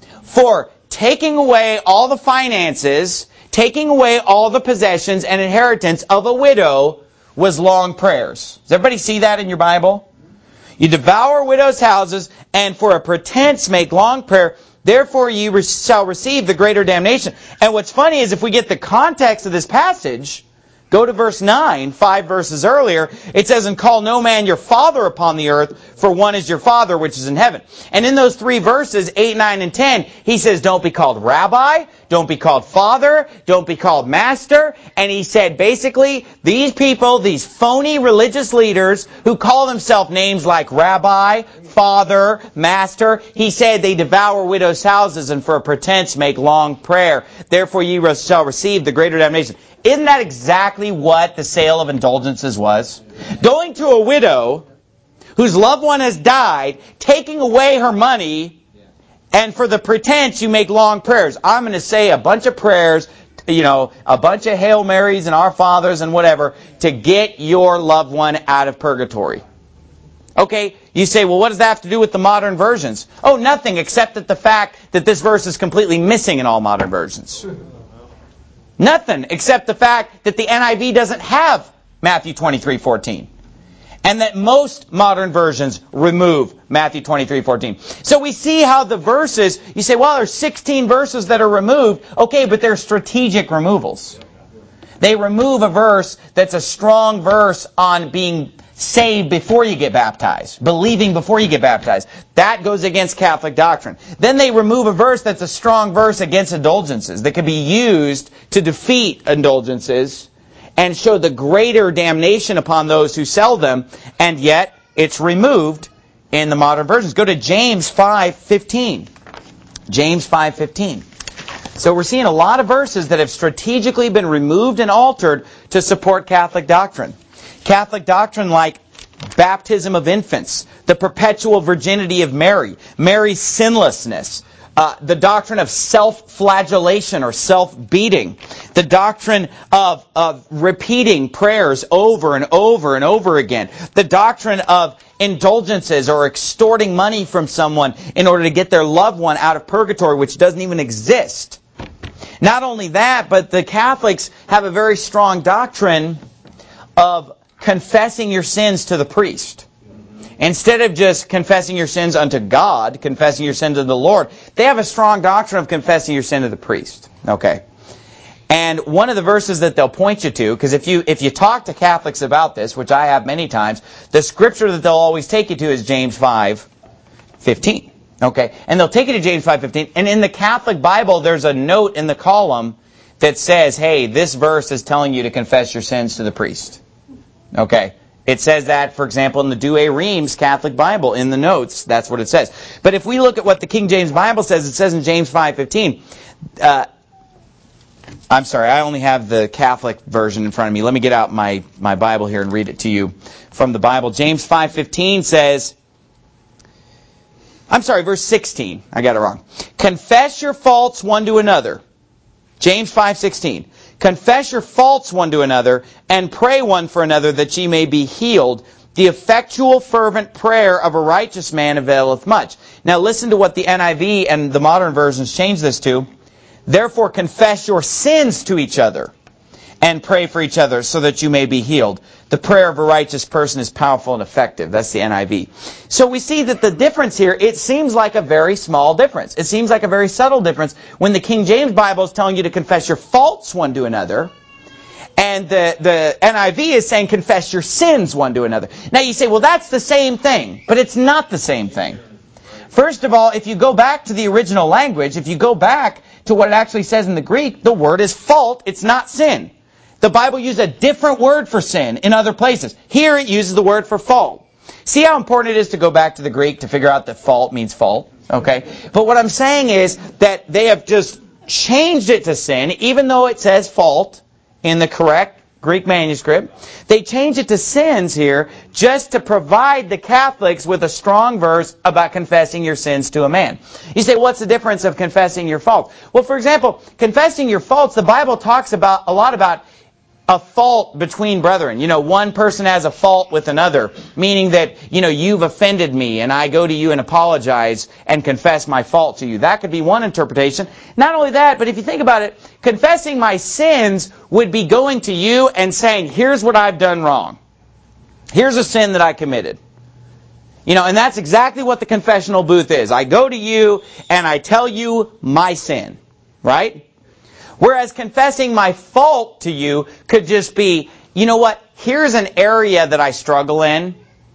for taking away all the finances, taking away all the possessions and inheritance of a widow was long prayers. Does everybody see that in your Bible? You devour widows' houses, and for a pretense make long prayer. Therefore ye re- shall receive the greater damnation. And what's funny is if we get the context of this passage, go to verse nine, five verses earlier, it says, "And call no man your father upon the earth, for one is your Father which is in heaven." And in those three verses, eight, nine, and ten, he says, don't be called rabbi, don't be called father, don't be called master. And he said, basically, these people, these phony religious leaders who call themselves names like rabbi, father, master, he said they devour widows' houses and for a pretense make long prayer. Therefore ye shall receive the greater damnation. Isn't that exactly what the sale of indulgences was? Going to a widow whose loved one has died, taking away her money, and for the pretense you make long prayers. I'm going to say a bunch of prayers, you know, a bunch of Hail Marys and Our Fathers and whatever, to get your loved one out of purgatory. Okay, you say, well, what does that have to do with the modern versions? Oh, nothing, except that the fact that this verse is completely missing in all modern versions. Nothing, except the fact that the N I V doesn't have Matthew twenty-three fourteen. And that most modern versions remove Matthew twenty-three fourteen. So we see how the verses, you say, well, there's sixteen verses that are removed. Okay, but they're strategic removals. They remove a verse that's a strong verse on being saved before you get baptized, believing before you get baptized. That goes against Catholic doctrine. Then they remove a verse that's a strong verse against indulgences, that can be used to defeat indulgences and show the greater damnation upon those who sell them, and yet it's removed in the modern versions. Go to James five fifteen. James five fifteen. So we're seeing a lot of verses that have strategically been removed and altered to support Catholic doctrine. Catholic doctrine like baptism of infants, the perpetual virginity of Mary, Mary's sinlessness, uh, the doctrine of self-flagellation or self-beating, the doctrine of, of repeating prayers over and over and over again, the doctrine of indulgences or extorting money from someone in order to get their loved one out of purgatory, which doesn't even exist. Not only that, but the Catholics have a very strong doctrine of confessing your sins to the priest. Instead of just confessing your sins unto God, confessing your sin to the Lord, they have a strong doctrine of confessing your sin to the priest. Okay. And one of the verses that they'll point you to, because if you if you talk to Catholics about this, which I have many times, the scripture that they'll always take you to is James five fifteen. Okay, and they'll take you to James five fifteen, and in the Catholic Bible, there's a note in the column that says, hey, this verse is telling you to confess your sins to the priest. Okay, it says that, for example, in the Douay Rheims Catholic Bible, in the notes, that's what it says. But if we look at what the King James Bible says, it says in James five fifteen, uh, I'm sorry, I only have the Catholic version in front of me. Let me get out my, my Bible here and read it to you from the Bible. James five fifteen says, I'm sorry, verse sixteen. I got it wrong. Confess your faults one to another. James five sixteen. Confess your faults one to another, and pray one for another that ye may be healed. The effectual fervent prayer of a righteous man availeth much. Now listen to what the N I V and the modern versions change this to. Therefore confess your sins to each other, and pray for each other so that you may be healed. The prayer of a righteous person is powerful and effective. That's the N I V. So we see that the difference here, it seems like a very small difference. It seems like a very subtle difference when the King James Bible is telling you to confess your faults one to another, and the, the N I V is saying confess your sins one to another. Now you say, well, that's the same thing, but it's not the same thing. First of all, if you go back to the original language, if you go back to what it actually says in the Greek, the word is fault, it's not sin. The Bible uses a different word for sin in other places. Here it uses the word for fault. See how important it is to go back to the Greek to figure out that fault means fault? Okay? But what I'm saying is that they have just changed it to sin, even though it says fault in the correct Greek manuscript. They changed it to sins here just to provide the Catholics with a strong verse about confessing your sins to a man. You say, what's the difference of confessing your faults? Well, for example, confessing your faults, the Bible talks about a lot about a fault between brethren. You know, one person has a fault with another, meaning that, you know, you've offended me and I go to you and apologize and confess my fault to you. That could be one interpretation. Not only that, but if you think about it, confessing my sins would be going to you and saying, here's what I've done wrong. Here's a sin that I committed. You know, and that's exactly what the confessional booth is. I go to you and I tell you my sin, right? Whereas confessing my fault to you could just be, you know what, here's an area that I struggle in.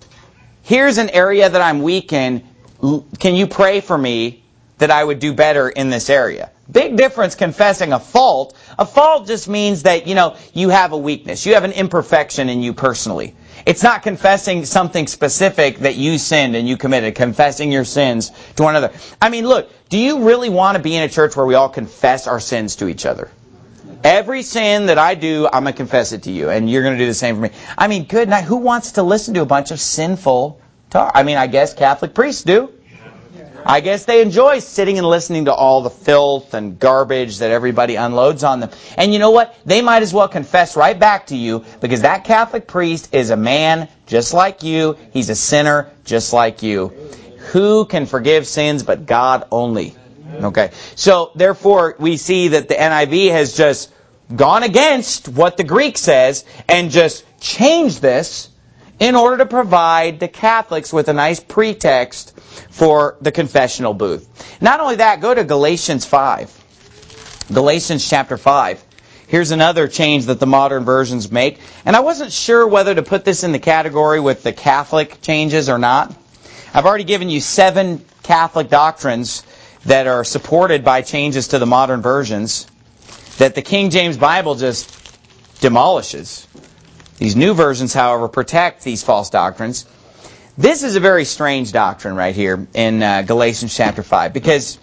Here's an area that I'm weak in. Can you pray for me that I would do better in this area? Big difference confessing a fault. A fault just means that, you know, you have a weakness. You have an imperfection in you personally. It's not confessing something specific that you sinned and you committed, confessing your sins to one another. I mean, look, do you really want to be in a church where we all confess our sins to each other? Every sin that I do, I'm going to confess it to you, and you're going to do the same for me. I mean, good night. Who wants to listen to a bunch of sinful talk? I mean, I guess Catholic priests do. I guess they enjoy sitting and listening to all the filth and garbage that everybody unloads on them. And you know what? They might as well confess right back to you, because that Catholic priest is a man just like you. He's a sinner just like you. Who can forgive sins but God only? Okay. So, therefore, we see that the N I V has just gone against what the Greek says and just changed this in order to provide the Catholics with a nice pretext for the confessional booth. Not only that, go to Galatians five. Galatians chapter five. Here's another change that the modern versions make. And I wasn't sure whether to put this in the category with the Catholic changes or not. I've already given you seven Catholic doctrines that are supported by changes to the modern versions that the King James Bible just demolishes. These new versions, however, protect these false doctrines. This is a very strange doctrine right here in uh, Galatians chapter five, because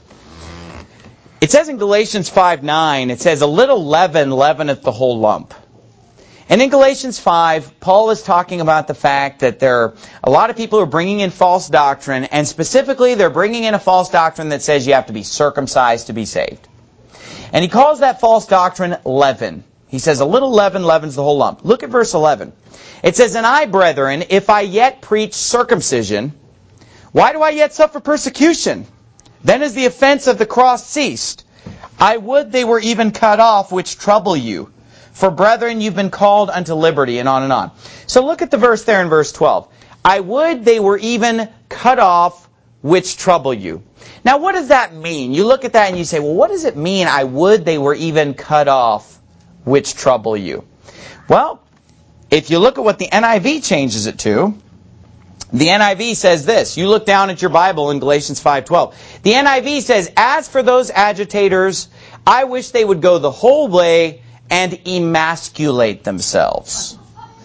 it says in Galatians five nine, it says, a little leaven leaveneth the whole lump. And in Galatians five, Paul is talking about the fact that there are a lot of people who are bringing in false doctrine, and specifically they're bringing in a false doctrine that says you have to be circumcised to be saved. And he calls that false doctrine leaven. He says, a little leaven leavens the whole lump. Look at verse eleven. It says, and I, brethren, if I yet preach circumcision, why do I yet suffer persecution? Then is the offense of the cross ceased. I would they were even cut off, which trouble you. For brethren, you've been called unto liberty, and on and on. So look at the verse there in verse twelve. I would they were even cut off which trouble you. Now what does that mean? You look at that and you say, well, what does it mean, I would they were even cut off which trouble you? Well, if you look at what the N I V changes it to, the N I V says this. You look down at your Bible in Galatians five twelve. The N I V says, as for those agitators, I wish they would go the whole way and emasculate themselves.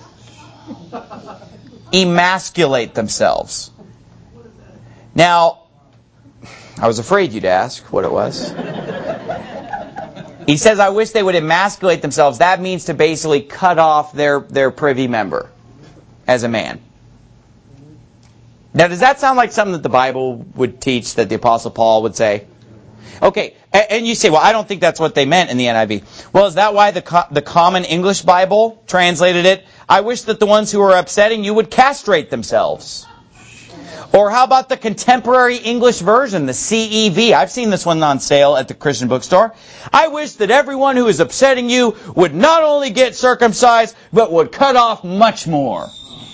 Emasculate themselves. Now, I was afraid you'd ask what it was. He says, I wish they would emasculate themselves. That means to basically cut off their, their privy member as a man. Now, does that sound like something that the Bible would teach, that the Apostle Paul would say? Okay, and you say, well, I don't think that's what they meant in the N I V. Well, is that why the co- the Common English Bible translated it? I wish that the ones who are upsetting you would castrate themselves. Or how about the Contemporary English Version, the C E V? I've seen this one on sale at the Christian bookstore. I wish that everyone who is upsetting you would not only get circumcised, but would cut off much more.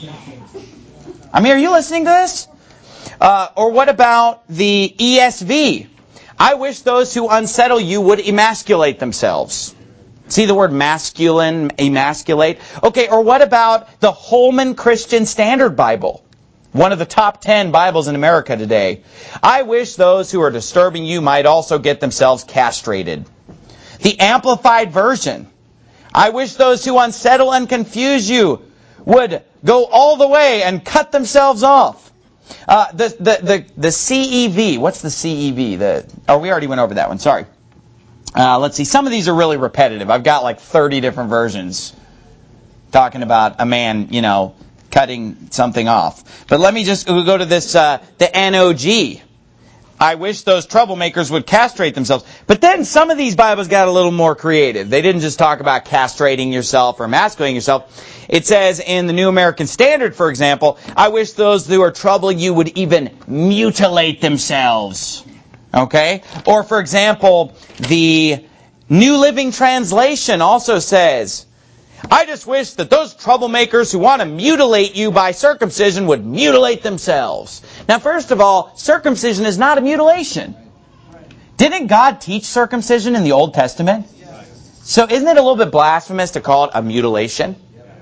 I mean, are you listening to this? Uh, or what about the E S V? I wish those who unsettle you would emasculate themselves. See the word masculine, emasculate? Okay, or what about the Holman Christian Standard Bible? One of the top ten Bibles in America today. I wish those who are disturbing you might also get themselves castrated. The Amplified Version. I wish those who unsettle and confuse you would go all the way and cut themselves off. Uh, the, the, the, the C E V. What's the C E V? The, oh, we already went over that one. Sorry. Uh, let's see. Some of these are really repetitive. I've got like thirty different versions talking about a man, you know, cutting something off. But let me just we'll go to this, uh, the N O G. I wish those troublemakers would castrate themselves. But then some of these Bibles got a little more creative. They didn't just talk about castrating yourself or emasculating yourself. It says in the New American Standard, for example, I wish those who are troubling you would even mutilate themselves. Okay? Or, for example, the New Living Translation also says, I just wish that those troublemakers who want to mutilate you by circumcision would mutilate themselves. Now, first of all, circumcision is not a mutilation. Didn't God teach circumcision in the Old Testament? So isn't it a little bit blasphemous to call it a mutilation?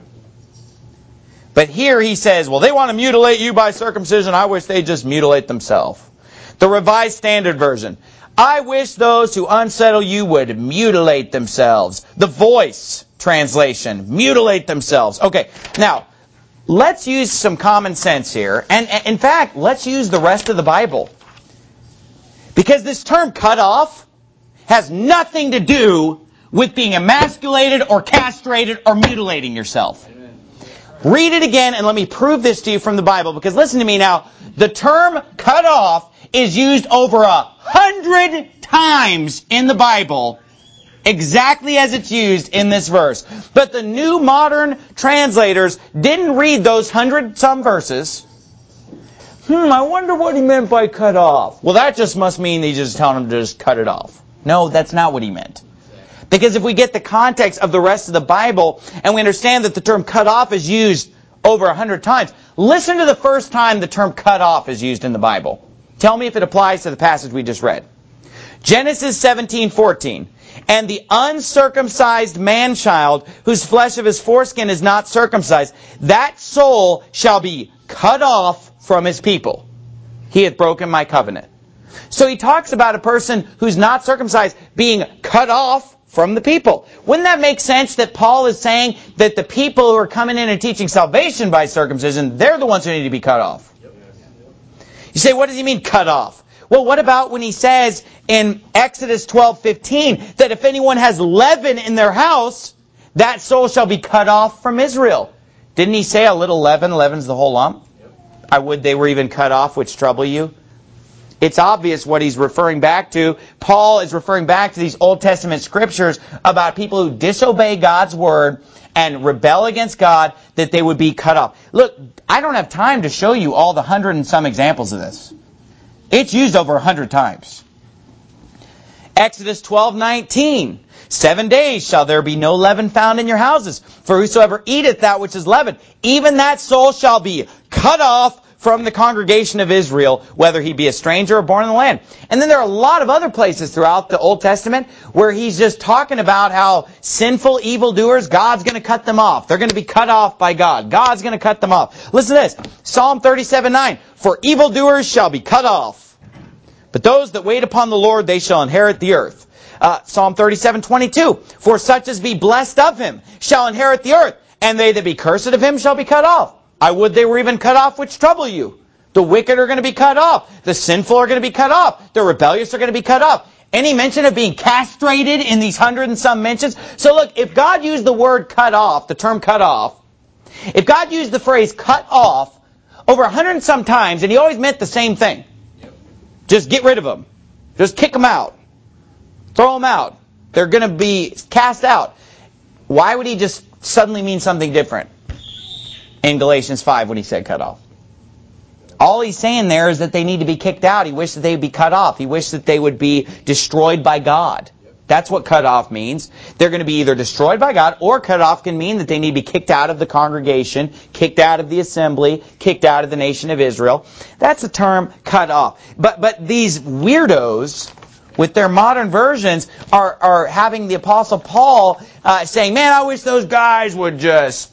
But here he says, well, they want to mutilate you by circumcision. I wish they'd just mutilate themselves. The Revised Standard Version. I wish those who unsettle you would mutilate themselves. The Voice translation. Mutilate themselves. Okay, now, let's use some common sense here. And, and in fact, let's use the rest of the Bible. Because this term cut off has nothing to do with being emasculated or castrated or mutilating yourself. Amen. Read it again and let me prove this to you from the Bible. Because listen to me now. The term cut off is used over a hundred times in the Bible, exactly as it's used in this verse. But the new modern translators didn't read those hundred some verses. Hmm, I wonder what he meant by cut off. Well, that just must mean he's just telling them to just cut it off. No, that's not what he meant. Because if we get the context of the rest of the Bible, and we understand that the term cut off is used over a hundred times, listen to the first time the term cut off is used in the Bible. Tell me if it applies to the passage we just read. Genesis seventeen fourteen. And the uncircumcised man-child, whose flesh of his foreskin is not circumcised, that soul shall be cut off from his people. He hath broken my covenant. So he talks about a person who's not circumcised being cut off from the people. Wouldn't that make sense that Paul is saying that the people who are coming in and teaching salvation by circumcision, they're the ones who need to be cut off? You say, what does he mean cut off? Well, what about when he says in Exodus twelve fifteen that if anyone has leaven in their house, that soul shall be cut off from Israel? Didn't he say a little leaven leavens the whole lump? I would they were even cut off which trouble you. It's obvious what he's referring back to. Paul is referring back to these Old Testament scriptures about people who disobey God's word and rebel against God, that they would be cut off. Look, I don't have time to show you all the hundred and some examples of this. It's used over a hundred times. Exodus twelve nineteen. Seven days shall there be no leaven found in your houses. For whosoever eateth that which is leavened, even that soul shall be cut off from the congregation of Israel, whether he be a stranger or born in the land. And then there are a lot of other places throughout the Old Testament where he's just talking about how sinful evildoers, God's going to cut them off. They're going to be cut off by God. God's going to cut them off. Listen to this. Psalm thirty-seven nine. For evildoers shall be cut off, but those that wait upon the Lord, they shall inherit the earth. Uh, Psalm thirty-seven twenty-two. For such as be blessed of him shall inherit the earth, and they that be cursed of him shall be cut off. I would they were even cut off which trouble you. The wicked are going to be cut off. The sinful are going to be cut off. The rebellious are going to be cut off. Any mention of being castrated in these hundred and some mentions? So look, if God used the word cut off, the term cut off, if God used the phrase cut off over a hundred and some times, and he always meant the same thing. Just get rid of them. Just kick them out. Throw them out. They're going to be cast out. Why would he just suddenly mean something different in Galatians five when he said cut off? All he's saying there is that they need to be kicked out. He wished that they would be cut off. He wished that they would be destroyed by God. That's what cut off means. They're going to be either destroyed by God, or cut off can mean that they need to be kicked out of the congregation, kicked out of the assembly, kicked out of the nation of Israel. That's the term cut off. But but these weirdos with their modern versions are, are having the Apostle Paul uh, saying, man, I wish those guys would just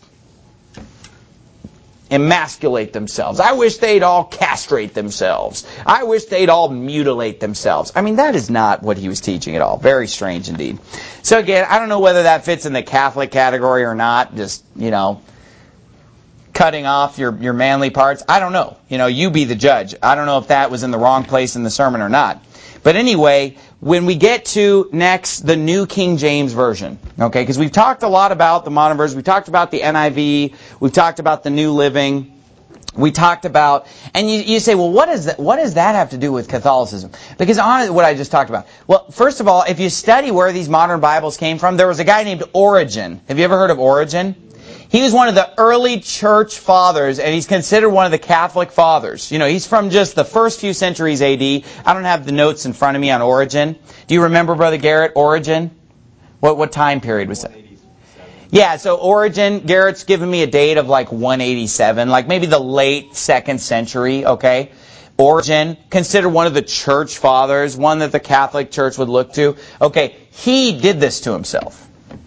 emasculate themselves. I wish they'd all castrate themselves. I wish they'd all mutilate themselves. I mean, that is not what he was teaching at all. Very strange indeed. So again, I don't know whether that fits in the Catholic category or not. Just, you know, cutting off your, your manly parts. I don't know. You know, you be the judge. I don't know if that was in the wrong place in the sermon or not. But anyway, when we get to next the New King James Version, okay, because we've talked a lot about the modern version, we talked about the N I V, we've talked about the New Living, we talked about, and you, you say, well, what does that, what does that have to do with Catholicism? Because honestly, what I just talked about. Well, first of all, if you study where these modern Bibles came from, there was a guy named Origen. Have you ever heard of Origen? He was one of the early church fathers, and he's considered one of the Catholic fathers. You know, he's from just the first few centuries A D. I don't have the notes in front of me on Origen. Do you remember, Brother Garrett, Origen? What what time period was that? Yeah, so Origen, Garrett's given me a date of like one eighty-seven, like maybe the late second century, okay? Origen, considered one of the church fathers, one that the Catholic Church would look to. Okay, he did this to himself.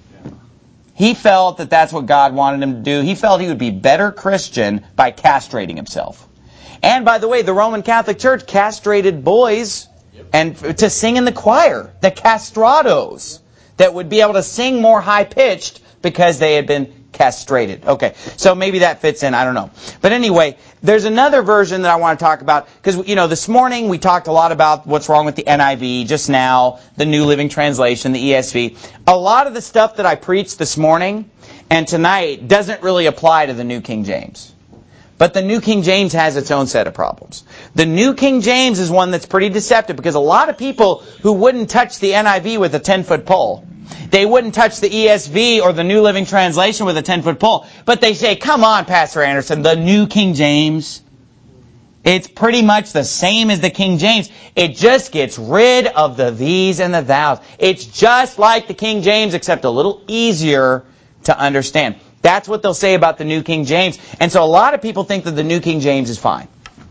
He felt that that's what God wanted him to do. He felt he would be better Christian by castrating himself. And by the way, the Roman Catholic Church castrated boys and to sing in the choir, the castrados, that would be able to sing more high-pitched because they had been castrated. Okay, so maybe that fits in, I don't know. But anyway, there's another version that I want to talk about, because, you know, this morning we talked a lot about what's wrong with the N I V, just now, the New Living Translation, the E S V. A lot of the stuff that I preached this morning and tonight doesn't really apply to the New King James. But the New King James has its own set of problems. The New King James is one that's pretty deceptive, because a lot of people who wouldn't touch the N I V with a ten-foot pole, they wouldn't touch the E S V or the New Living Translation with a ten-foot pole. But they say, come on, Pastor Anderson, the New King James, it's pretty much the same as the King James. It just gets rid of the these and the thous. It's just like the King James, except a little easier to understand. That's what they'll say about the New King James. And so a lot of people think that the New King James is fine.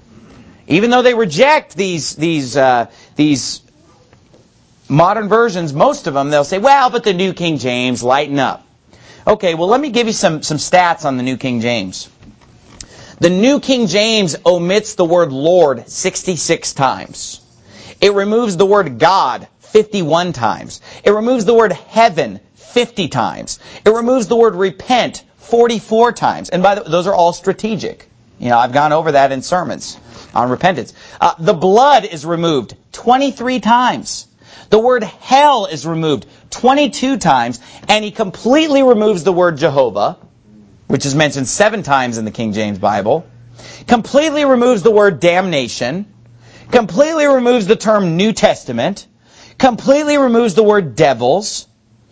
Even though they reject these these uh, these modern versions, most of them, they'll say, well, but the New King James, lighten up. Okay, well, let me give you some, some stats on the New King James. The New King James omits the word Lord sixty-six times. It removes the word God fifty-one times. It removes the word heaven fifty times. It removes the word repent forty-four times. And by the way, those are all strategic. You know, I've gone over that in sermons on repentance. Uh, the blood is removed twenty-three times. The word hell is removed twenty-two times, and he completely removes the word Jehovah, which is mentioned seven times in the King James Bible, completely removes the word damnation, completely removes the term New Testament, completely removes the word devils,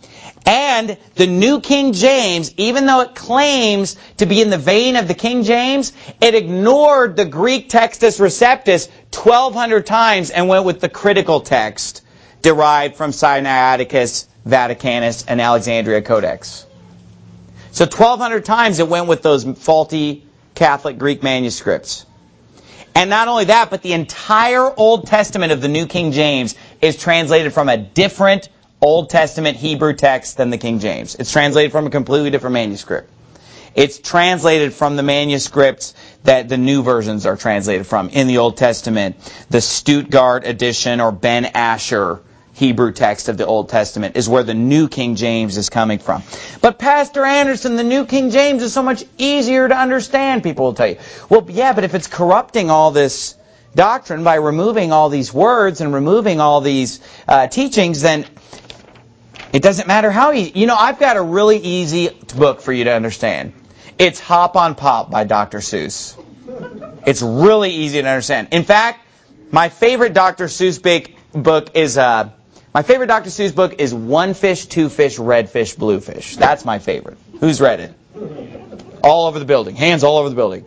and the New King James, even though it claims to be in the vein of the King James, it ignored the Greek Textus Receptus twelve hundred times and went with the critical text derived from Sinaiticus, Vaticanus, and Alexandria Codex. So twelve hundred times it went with those faulty Catholic Greek manuscripts. And not only that, but the entire Old Testament of the New King James is translated from a different Old Testament Hebrew text than the King James. It's translated from a completely different manuscript. It's translated from the manuscripts that the new versions are translated from in the Old Testament. The Stuttgart edition or Ben Asher Hebrew text of the Old Testament is where the New King James is coming from. But Pastor Anderson, the New King James is so much easier to understand, people will tell you. Well, yeah, but if it's corrupting all this doctrine by removing all these words and removing all these uh, teachings, then it doesn't matter how easy. You know, I've got a really easy book for you to understand. It's Hop on Pop by Doctor Seuss. It's really easy to understand. In fact, my favorite Doctor Seuss book is... Uh, My favorite Doctor Seuss book is One Fish, Two Fish, Red Fish, Blue Fish. That's my favorite. Who's read it? All over the building. Hands all over the building.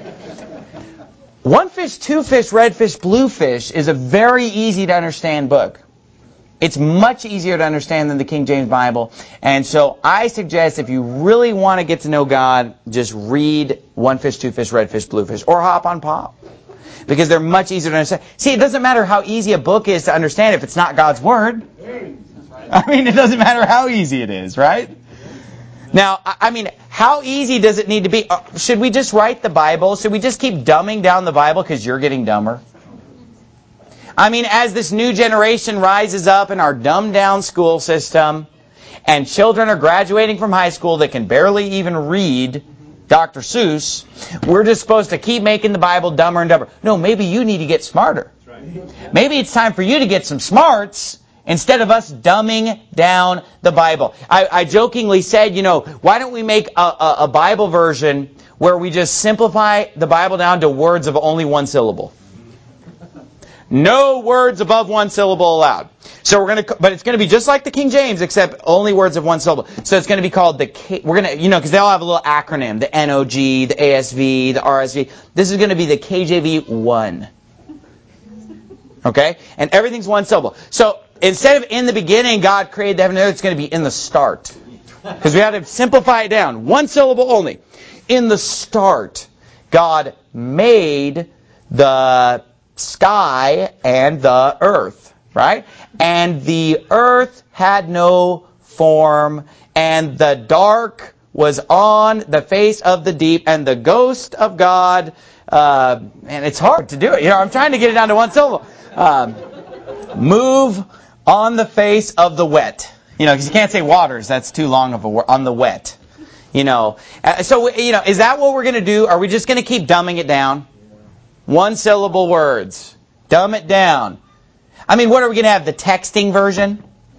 One Fish, Two Fish, Red Fish, Blue Fish is a very easy to understand book. It's much easier to understand than the King James Bible. And so I suggest if you really want to get to know God, just read One Fish, Two Fish, Red Fish, Blue Fish, or Hop on Pop. Because they're much easier to understand. See, it doesn't matter how easy a book is to understand if it's not God's Word. I mean, it doesn't matter how easy it is, right? Now, I mean, how easy does it need to be? Should we just write the Bible? Should we just keep dumbing down the Bible because you're getting dumber? I mean, as this new generation rises up in our dumbed-down school system, and children are graduating from high school that can barely even read Doctor Seuss, we're just supposed to keep making the Bible dumber and dumber. No, maybe you need to get smarter. Maybe it's time for you to get some smarts instead of us dumbing down the Bible. I, I jokingly said, you know, why don't we make a, a, a Bible version where we just simplify the Bible down to words of only one syllable? No words above one syllable allowed. So we're going to, but it's going to be just like the King James, except only words of one syllable. So it's going to be called the, K, we're going to, you know, because they all have a little acronym, the N O G, the A S V, the R S V. This is going to be the K J V one. Okay? And everything's one syllable. So instead of in the beginning, God created the heaven and earth, it's going to be in the start. Because we have to simplify it down. One syllable only. In the start, God made the sky and the earth, right? And the earth had no form, and the dark was on the face of the deep, and the ghost of God, uh, and it's hard to do it. You know, I'm trying to get it down to one syllable. Um, move on the face of the wet. You know, because you can't say waters. That's too long of a word. On the wet. You know, uh, so, you know, is that what we're going to do? Are we just going to keep dumbing it down? One syllable words. Dumb it down. I mean, what are we going to have? The texting version?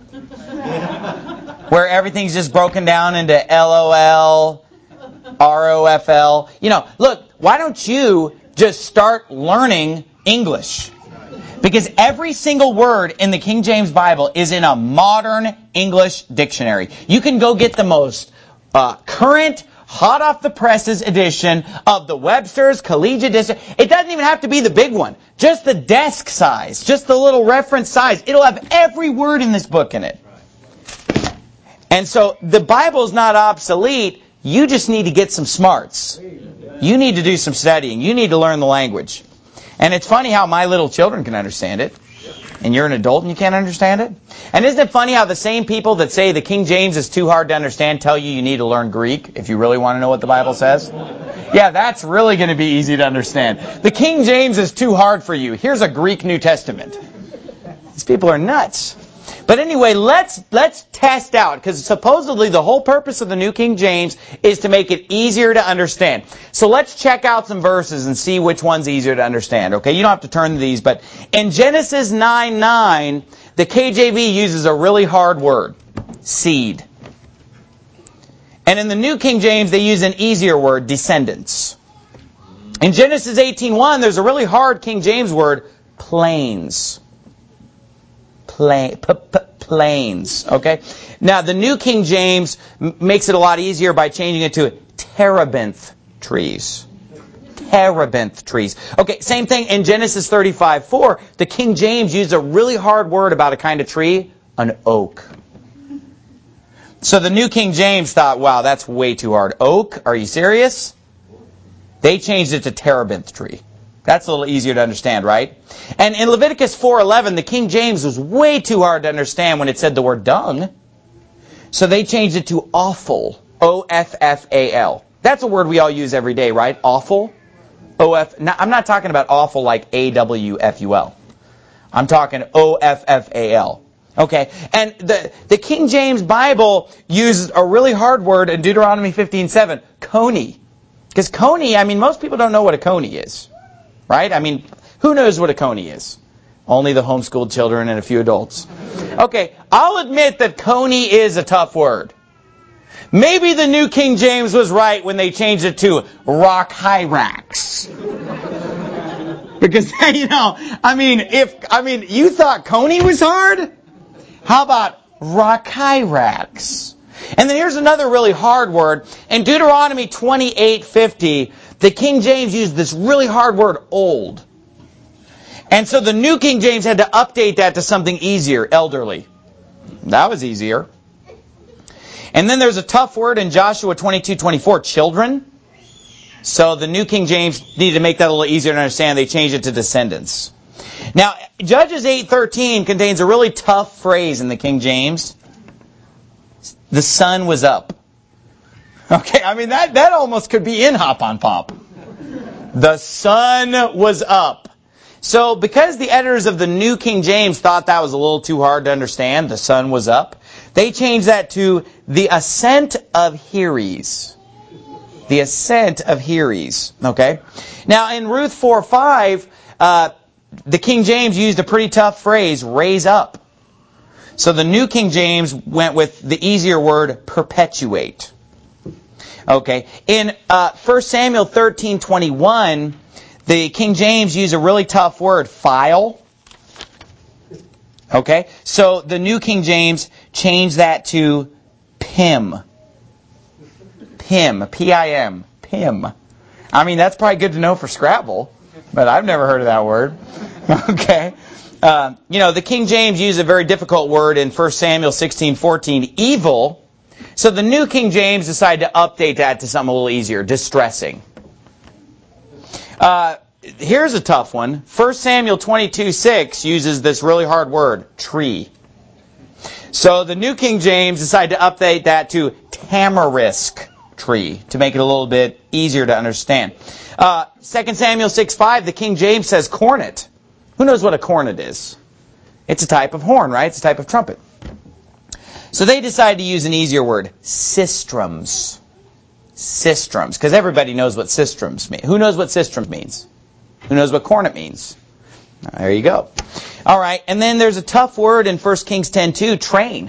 Where everything's just broken down into LOL, ROFL. You know, look, why don't you just start learning English? Because every single word in the King James Bible is in a modern English dictionary. You can go get the most uh, current, hot off the presses edition of the Webster's Collegiate Edition. It doesn't even have to be the big one. Just the desk size. Just the little reference size. It'll have every word in this book in it. And so the Bible's not obsolete. You just need to get some smarts. You need to do some studying. You need to learn the language. And it's funny how my little children can understand it. And you're an adult and you can't understand it? And isn't it funny how the same people that say the King James is too hard to understand tell you you need to learn Greek if you really want to know what the Bible says? Yeah, that's really going to be easy to understand. The King James is too hard for you. Here's a Greek New Testament. These people are nuts. But anyway, let's let's test out, because supposedly the whole purpose of the New King James is to make it easier to understand. So let's check out some verses and see which one's easier to understand. Okay, you don't have to turn to these, but in Genesis nine nine, the K J V uses a really hard word, seed. And in the New King James, they use an easier word, descendants. In Genesis eighteen one, there's a really hard King James word, plains. Plain, p- p- plains, okay? Now, the New King James m- makes it a lot easier by changing it to terebinth trees. Terebinth trees. Okay, same thing in Genesis thirty-five four. The King James used a really hard word about a kind of tree, an oak. So the New King James thought, wow, that's way too hard. Oak? Are you serious? They changed it to terebinth tree. That's a little easier to understand, right? And in Leviticus four eleven, the King James was way too hard to understand when it said the word dung. So they changed it to offal. O F F A L. That's a word we all use every day, right? Awful. O F. Now, I'm not talking about awful like A W F U L. I'm talking O F F A L. Okay, and the, the King James Bible uses a really hard word in Deuteronomy fifteen seven, coney. Because coney, I mean, most people don't know what a coney is. Right? I mean, who knows what a coney is? Only the homeschooled children and a few adults. Okay, I'll admit that coney is a tough word. Maybe the New King James was right when they changed it to rock hyrax. Because, you know, I mean, if, I mean, you thought coney was hard? How about rock hyrax? And then here's another really hard word. In Deuteronomy twenty-eight fifty, the King James used this really hard word, old. And so the New King James had to update that to something easier, elderly. That was easier. And then there's a tough word in Joshua twenty-two twenty-four, children. So the New King James needed to make that a little easier to understand. They changed it to descendants. Now, Judges eight thirteen contains a really tough phrase in the King James. The sun was up. Okay, I mean, that, that almost could be in Hop on Pop. The sun was up. So because the editors of the New King James thought that was a little too hard to understand, the sun was up, they changed that to the ascent of Heres. The ascent of Heres. Okay? Now in Ruth four five, uh, the King James used a pretty tough phrase, raise up. So the New King James went with the easier word, perpetuate. Okay. In uh, First Samuel thirteen twenty-one, the King James used a really tough word, file. Okay. So the New King James changed that to Pim. Pim. P I M. Pim. I mean, that's probably good to know for Scrabble, but I've never heard of that word. Okay. Uh, you know, the King James used a very difficult word in First Samuel sixteen fourteen, evil. So the New King James decided to update that to something a little easier, distressing. Uh, here's a tough one. First Samuel twenty-two six uses this really hard word, tree. So the New King James decided to update that to tamarisk tree, to make it a little bit easier to understand. Uh, Second Samuel six five, the King James says cornet. Who knows what a cornet is? It's a type of horn, right? It's a type of trumpet. So they decided to use an easier word, sistrums. Sistrums, because everybody knows what sistrums mean. Who knows what sistrums means? Who knows what cornet means? There you go. All right, and then there's a tough word in First Kings ten two, train.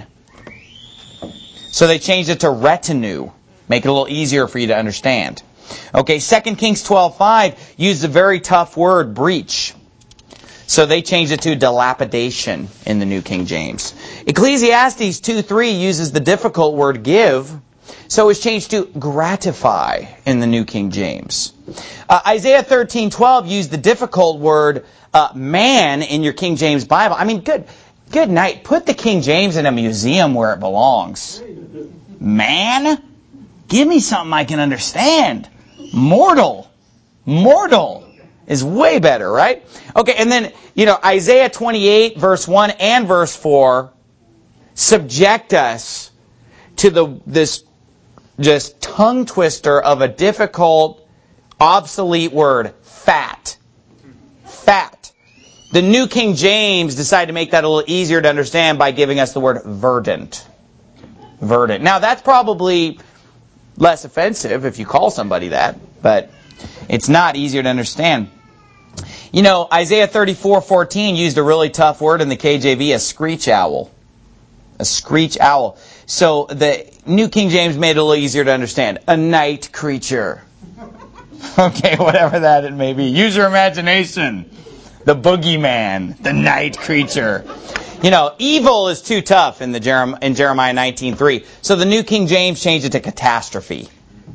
So they changed it to retinue, make it a little easier for you to understand. Okay, Second Kings twelve five used a very tough word, breach. So they changed it to dilapidation in the New King James. Ecclesiastes two three uses the difficult word give. So it was changed to gratify in the New King James. Uh, Isaiah thirteen twelve used the difficult word uh, man in your King James Bible. I mean, good, good night. Put the King James in a museum where it belongs. Man? Give me something I can understand. Mortal. Mortal is way better, right? Okay, and then, you know, Isaiah twenty-eight, verse one and verse four subject us to the this just tongue twister of a difficult, obsolete word, fat. Fat. The New King James decided to make that a little easier to understand by giving us the word verdant. Verdant. Now, that's probably less offensive if you call somebody that, but it's not easier to understand. You know, Isaiah thirty-four fourteen used a really tough word in the K J V, a screech owl. A screech owl. So the New King James made it a little easier to understand. A night creature. Okay, whatever that it may be. Use your imagination. The boogeyman. The night creature. You know, evil is too tough in the Jerem- in Jeremiah nineteen three. So the New King James changed it to catastrophe.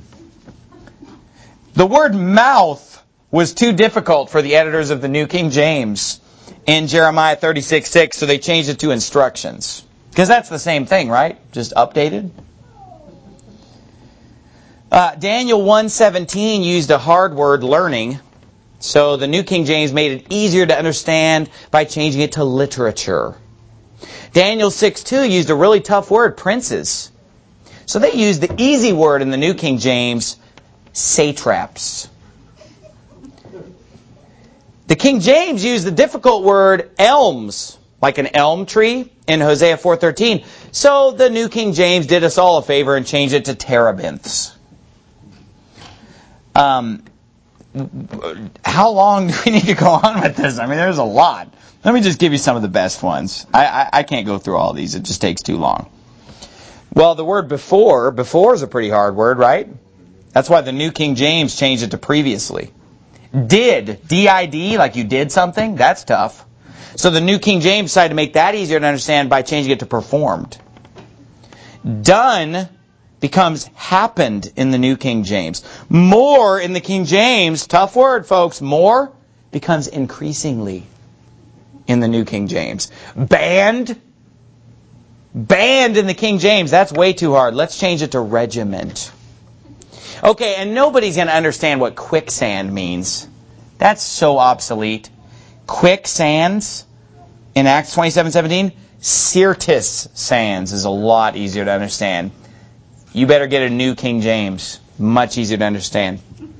The word mouth was too difficult for the editors of the New King James in Jeremiah thirty-six six, so they changed it to instructions. Because that's the same thing, right? Just updated. Uh, Daniel one seventeen used a hard word, learning. So the New King James made it easier to understand by changing it to literature. Daniel six two used a really tough word, princes. So they used the easy word in the New King James, satraps. The King James used the difficult word, elms, like an elm tree in Hosea four thirteen. So the New King James did us all a favor and changed it to terebinths. Um, how long do we need to go on with this? I mean, there's a lot. Let me just give you some of the best ones. I, I, I can't go through all these. It just takes too long. Well, the word before, before is a pretty hard word, right? That's why the New King James changed it to previously. Did, D I D, like you did something, that's tough. So the New King James decided to make that easier to understand by changing it to performed. Done becomes happened in the New King James. More in the King James, tough word, folks, more becomes increasingly in the New King James. Band, band in the King James, that's way too hard. Let's change it to regiment. Okay, and nobody's going to understand what quicksand means. That's so obsolete. Quicksands in Acts twenty-seven seventeen, Syrtis sands is a lot easier to understand. You better get a New King James. Much easier to understand.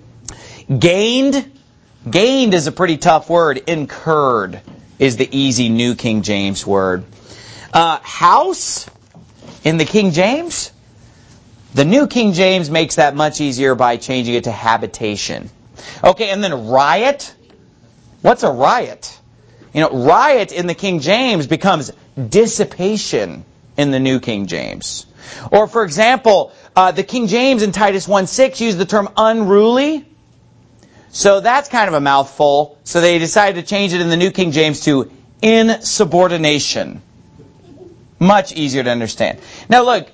Gained. Gained is a pretty tough word. Incurred is the easy New King James word. Uh, house in the King James. The New King James makes that much easier by changing it to habitation. Okay, and then riot. What's a riot? You know, riot in the King James becomes dissipation in the New King James. Or, for example, uh, the King James in Titus one six used the term unruly. So that's kind of a mouthful. So they decided to change it in the New King James to insubordination. Much easier to understand. Now look,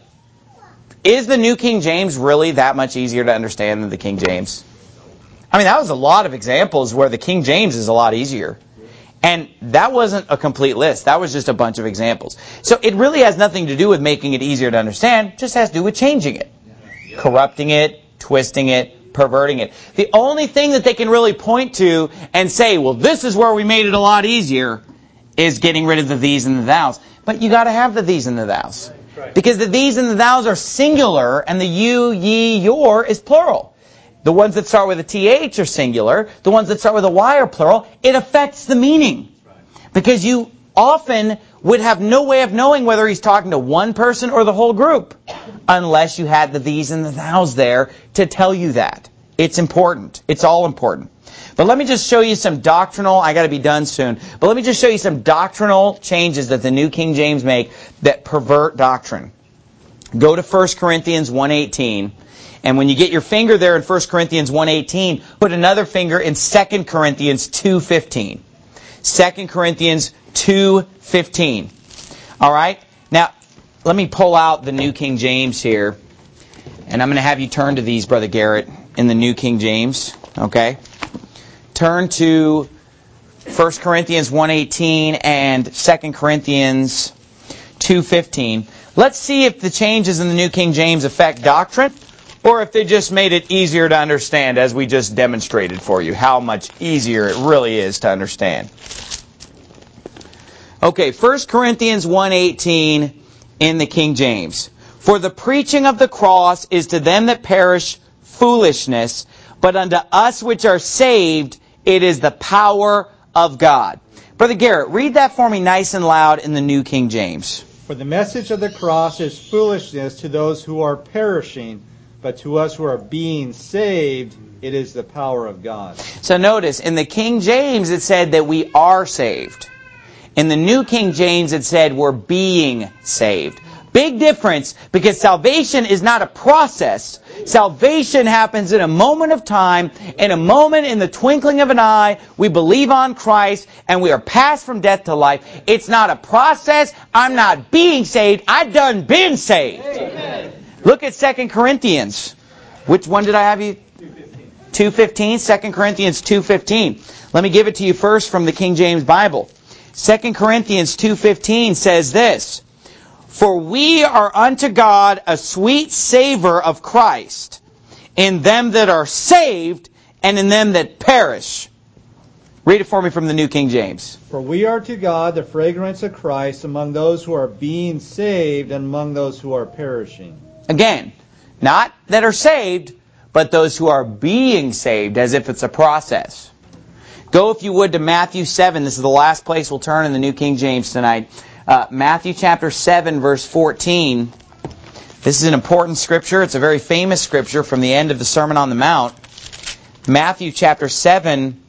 is the New King James really that much easier to understand than the King James? I mean, that was a lot of examples where the King James is a lot easier. And that wasn't a complete list. That was just a bunch of examples. So it really has nothing to do with making it easier to understand. It just has to do with changing it. Corrupting it, twisting it, perverting it. The only thing that they can really point to and say, well, this is where we made it a lot easier, is getting rid of the these and the thous. But you got to have the these and the thous. Because the these and the thous are singular and the you, ye, your is plural. The ones that start with a th are singular. The ones that start with a y are plural. It affects the meaning. Because you often would have no way of knowing whether he's talking to one person or the whole group. Unless you had the these and the thous there to tell you that. It's important. It's all important. But let me just show you some doctrinal, I got to be done soon, but let me just show you some doctrinal changes that the New King James make that pervert doctrine. Go to First Corinthians one eighteen. And when you get your finger there in First Corinthians one eighteen, put another finger in Second Corinthians two fifteen. Second Corinthians two fifteen. All right? Now, let me pull out the New King James here. And I'm going to have you turn to these, Brother Garrett, in the New King James. Okay? Turn to First Corinthians one eighteen and Second Corinthians two fifteen. Let's see if the changes in the New King James affect doctrine, or if they just made it easier to understand, as we just demonstrated for you, how much easier it really is to understand. Okay, First Corinthians one eighteen in the King James. For the preaching of the cross is to them that perish foolishness, but unto us which are saved it is the power of God. Brother Garrett, read that for me nice and loud in the New King James. For the message of the cross is foolishness to those who are perishing, but to us who are being saved, it is the power of God. So notice, in the King James it said that we are saved. In the New King James it said we're being saved. Big difference, because salvation is not a process. Salvation happens in a moment of time, in a moment, in the twinkling of an eye. We believe on Christ and we are passed from death to life. It's not a process. I'm not being saved. I've done been saved. Amen. Look at Second Corinthians. Which one did I have you? two fifteen. Second Corinthians two fifteen. Let me give it to you first from the King James Bible. Second Corinthians two fifteen says this. For we are unto God a sweet savor of Christ in them that are saved and in them that perish. Read it for me from the New King James. For we are to God the fragrance of Christ among those who are being saved and among those who are perishing. Again, not that are saved, but those who are being saved, as if it's a process. Go, if you would, to Matthew seven. This is the last place we'll turn in the New King James tonight. Uh, Matthew chapter seven, verse fourteen. This is an important scripture. It's a very famous scripture from the end of the Sermon on the Mount. Matthew chapter seven,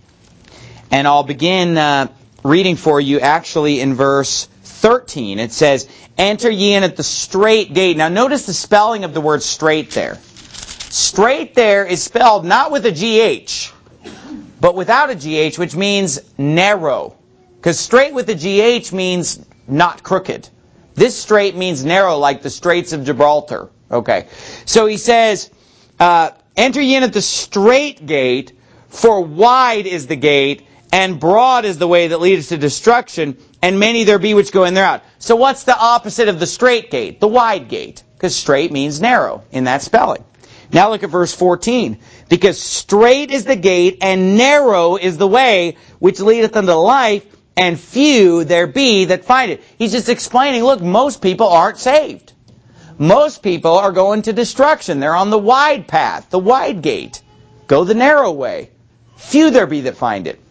and I'll begin uh, reading for you actually in verse thirteen. It says, "Enter ye in at the strait gate." Now notice the spelling of the word straight there. Straight there is spelled not with a G H, but without a G H, which means narrow. Because straight with a G H means not crooked. This strait means narrow, like the Straits of Gibraltar. Okay. So he says, uh, "Enter ye in at the strait gate, for wide is the gate, and broad is the way that leadeth to destruction, and many there be which go in thereout." So what's the opposite of the strait gate? The wide gate. Because straight means narrow in that spelling. Now look at verse fourteen. "Because strait is the gate, and narrow is the way which leadeth unto life, and few there be that find it." He's just explaining, look, most people aren't saved. Most people are going to destruction. They're on the wide path, the wide gate. Go the narrow way. Few there be that find it.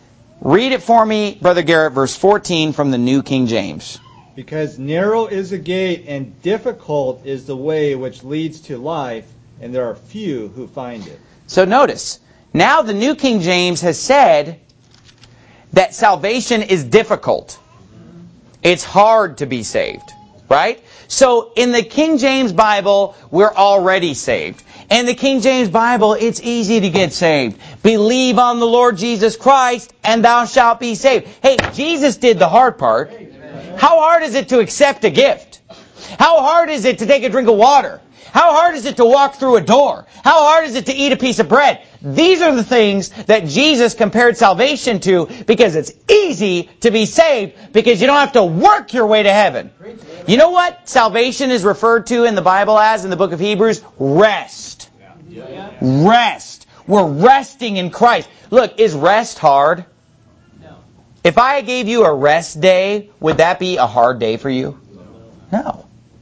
Read it for me, Brother Garrett, verse fourteen from the New King James. "Because narrow is the gate, and difficult is the way which leads to life, and there are few who find it." So notice, now the New King James has said that salvation is difficult. It's hard to be saved, right? So in the King James Bible, we're already saved. In the King James Bible, it's easy to get saved. Believe on the Lord Jesus Christ, and thou shalt be saved. Hey, Jesus did the hard part. How hard is it to accept a gift? How hard is it to take a drink of water? How hard is it to walk through a door? How hard is it to eat a piece of bread? These are the things that Jesus compared salvation to, because it's easy to be saved, because you don't have to work your way to heaven. You know what salvation is referred to in the Bible as, in the book of Hebrews? Rest. Rest. We're resting in Christ. Look, is rest hard? No. If I gave you a rest day, would that be a hard day for you? No.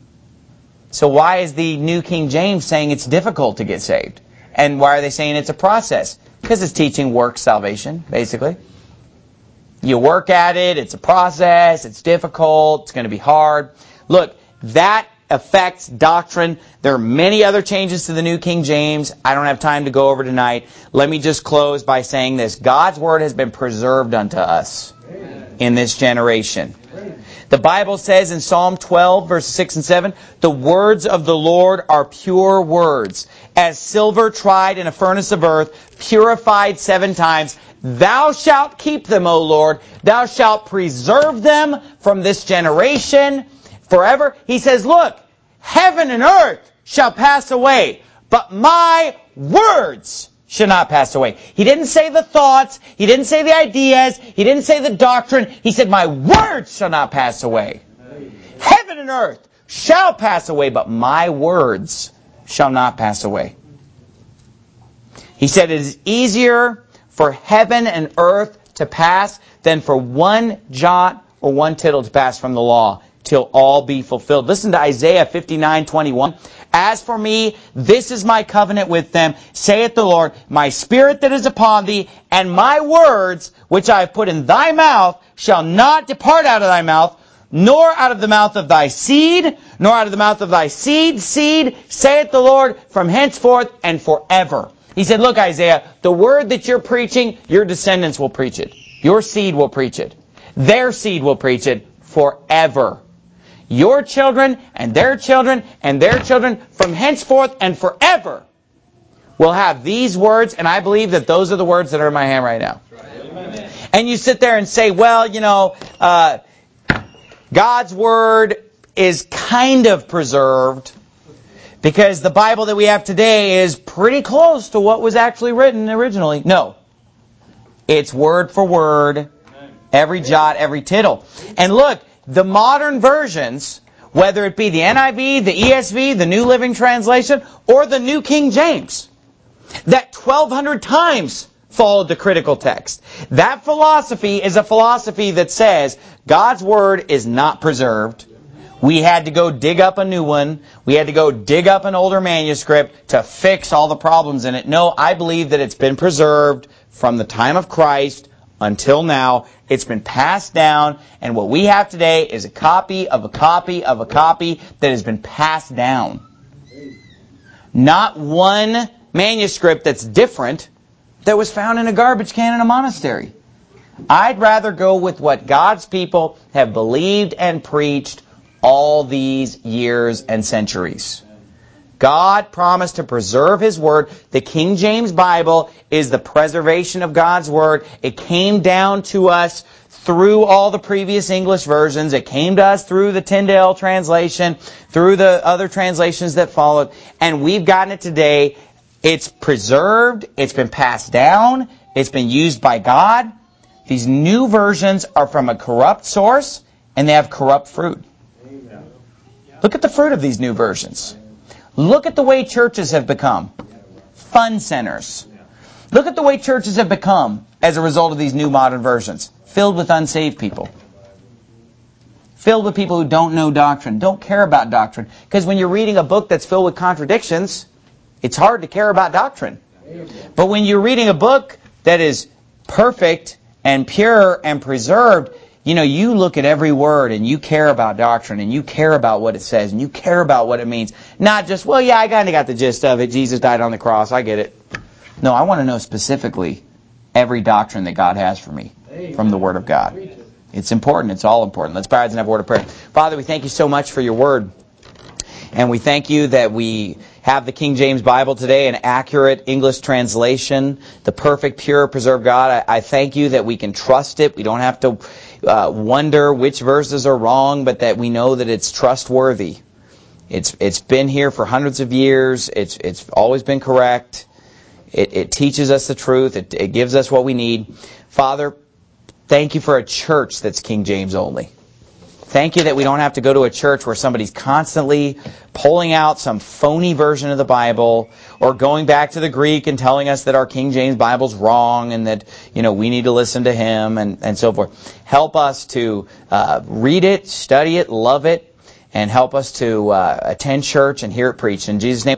So why is the New King James saying it's difficult to get saved? And why are they saying it's a process? Because it's teaching work salvation, basically. You work at it, it's a process, it's difficult, it's going to be hard. Look, that affects doctrine. There are many other changes to the New King James I don't have time to go over tonight. Let me just close by saying this. God's Word has been preserved unto us in this generation. The Bible says in Psalm twelve, verses six and seven, "The words of the Lord are pure words, as silver tried in a furnace of earth, purified seven times. Thou shalt keep them, O Lord. Thou shalt preserve them from this generation forever." He says, look, heaven and earth shall pass away, but my words shall not pass away. He didn't say the thoughts. He didn't say the ideas. He didn't say the doctrine. He said, my words shall not pass away. Heaven and earth shall pass away, but my words shall not pass away. He said, it is easier for heaven and earth to pass than for one jot or one tittle to pass from the law, till all be fulfilled. Listen to Isaiah fifty-nine twenty-one. "As for me, this is my covenant with them, saith the Lord, my spirit that is upon thee, and my words which I have put in thy mouth shall not depart out of thy mouth, nor out of the mouth of thy seed, nor out of the mouth of thy seed, seed, saith the Lord, from henceforth and forever." He said, look, Isaiah, the word that you're preaching, your descendants will preach it. Your seed will preach it. Their seed will preach it forever. Your children and their children and their children from henceforth and forever will have these words, and I believe that those are the words that are in my hand right now. Amen. And you sit there and say, well, you know, uh, God's Word is kind of preserved because the Bible that we have today is pretty close to what was actually written originally. No. It's word for word, every jot, every tittle. And look, the modern versions, whether it be the N I V, the E S V, the New Living Translation, or the New King James, that twelve hundred times followed the critical text. That philosophy is a philosophy that says God's Word is not preserved. We had to go dig up a new one. We had to go dig up an older manuscript to fix all the problems in it. No, I believe that it's been preserved from the time of Christ until now. It's been passed down, and what we have today is a copy of a copy of a copy that has been passed down. Not one manuscript that's different that was found in a garbage can in a monastery. I'd rather go with what God's people have believed and preached all these years and centuries. God promised to preserve His Word. The King James Bible is the preservation of God's Word. It came down to us through all the previous English versions. It came to us through the Tyndale translation, through the other translations that followed, and we've gotten it today. It's preserved. It's been passed down. It's been used by God. These new versions are from a corrupt source, and they have corrupt fruit. Look at the fruit of these new versions. Look at the way churches have become. Fun centers. Look at the way churches have become as a result of these new modern versions. Filled with unsaved people. Filled with people who don't know doctrine, don't care about doctrine. Because when you're reading a book that's filled with contradictions, it's hard to care about doctrine. But when you're reading a book that is perfect and pure and preserved, you know, you look at every word and you care about doctrine and you care about what it says and you care about what it means. Not just, well, yeah, I kind of got the gist of it. Jesus died on the cross. I get it. No, I want to know specifically every doctrine that God has for me from the Word of God. It's important. It's all important. Let's bow our heads and have a word of prayer. Father, we thank you so much for your Word. And we thank you that we have the King James Bible today, an accurate English translation, the perfect, pure, preserved God. I, I thank you that we can trust it. We don't have to uh, wonder which verses are wrong, but that we know that it's trustworthy. It's it's been here for hundreds of years. It's it's always been correct. It, it teaches us the truth. It, it gives us what we need. Father, thank you for a church that's King James only. Thank you that we don't have to go to a church where somebody's constantly pulling out some phony version of the Bible or going back to the Greek and telling us that our King James Bible's wrong and that, you know, we need to listen to him and, and so forth. Help us to uh, read it, study it, love it, and help us to uh, attend church and hear it preached. In Jesus' name.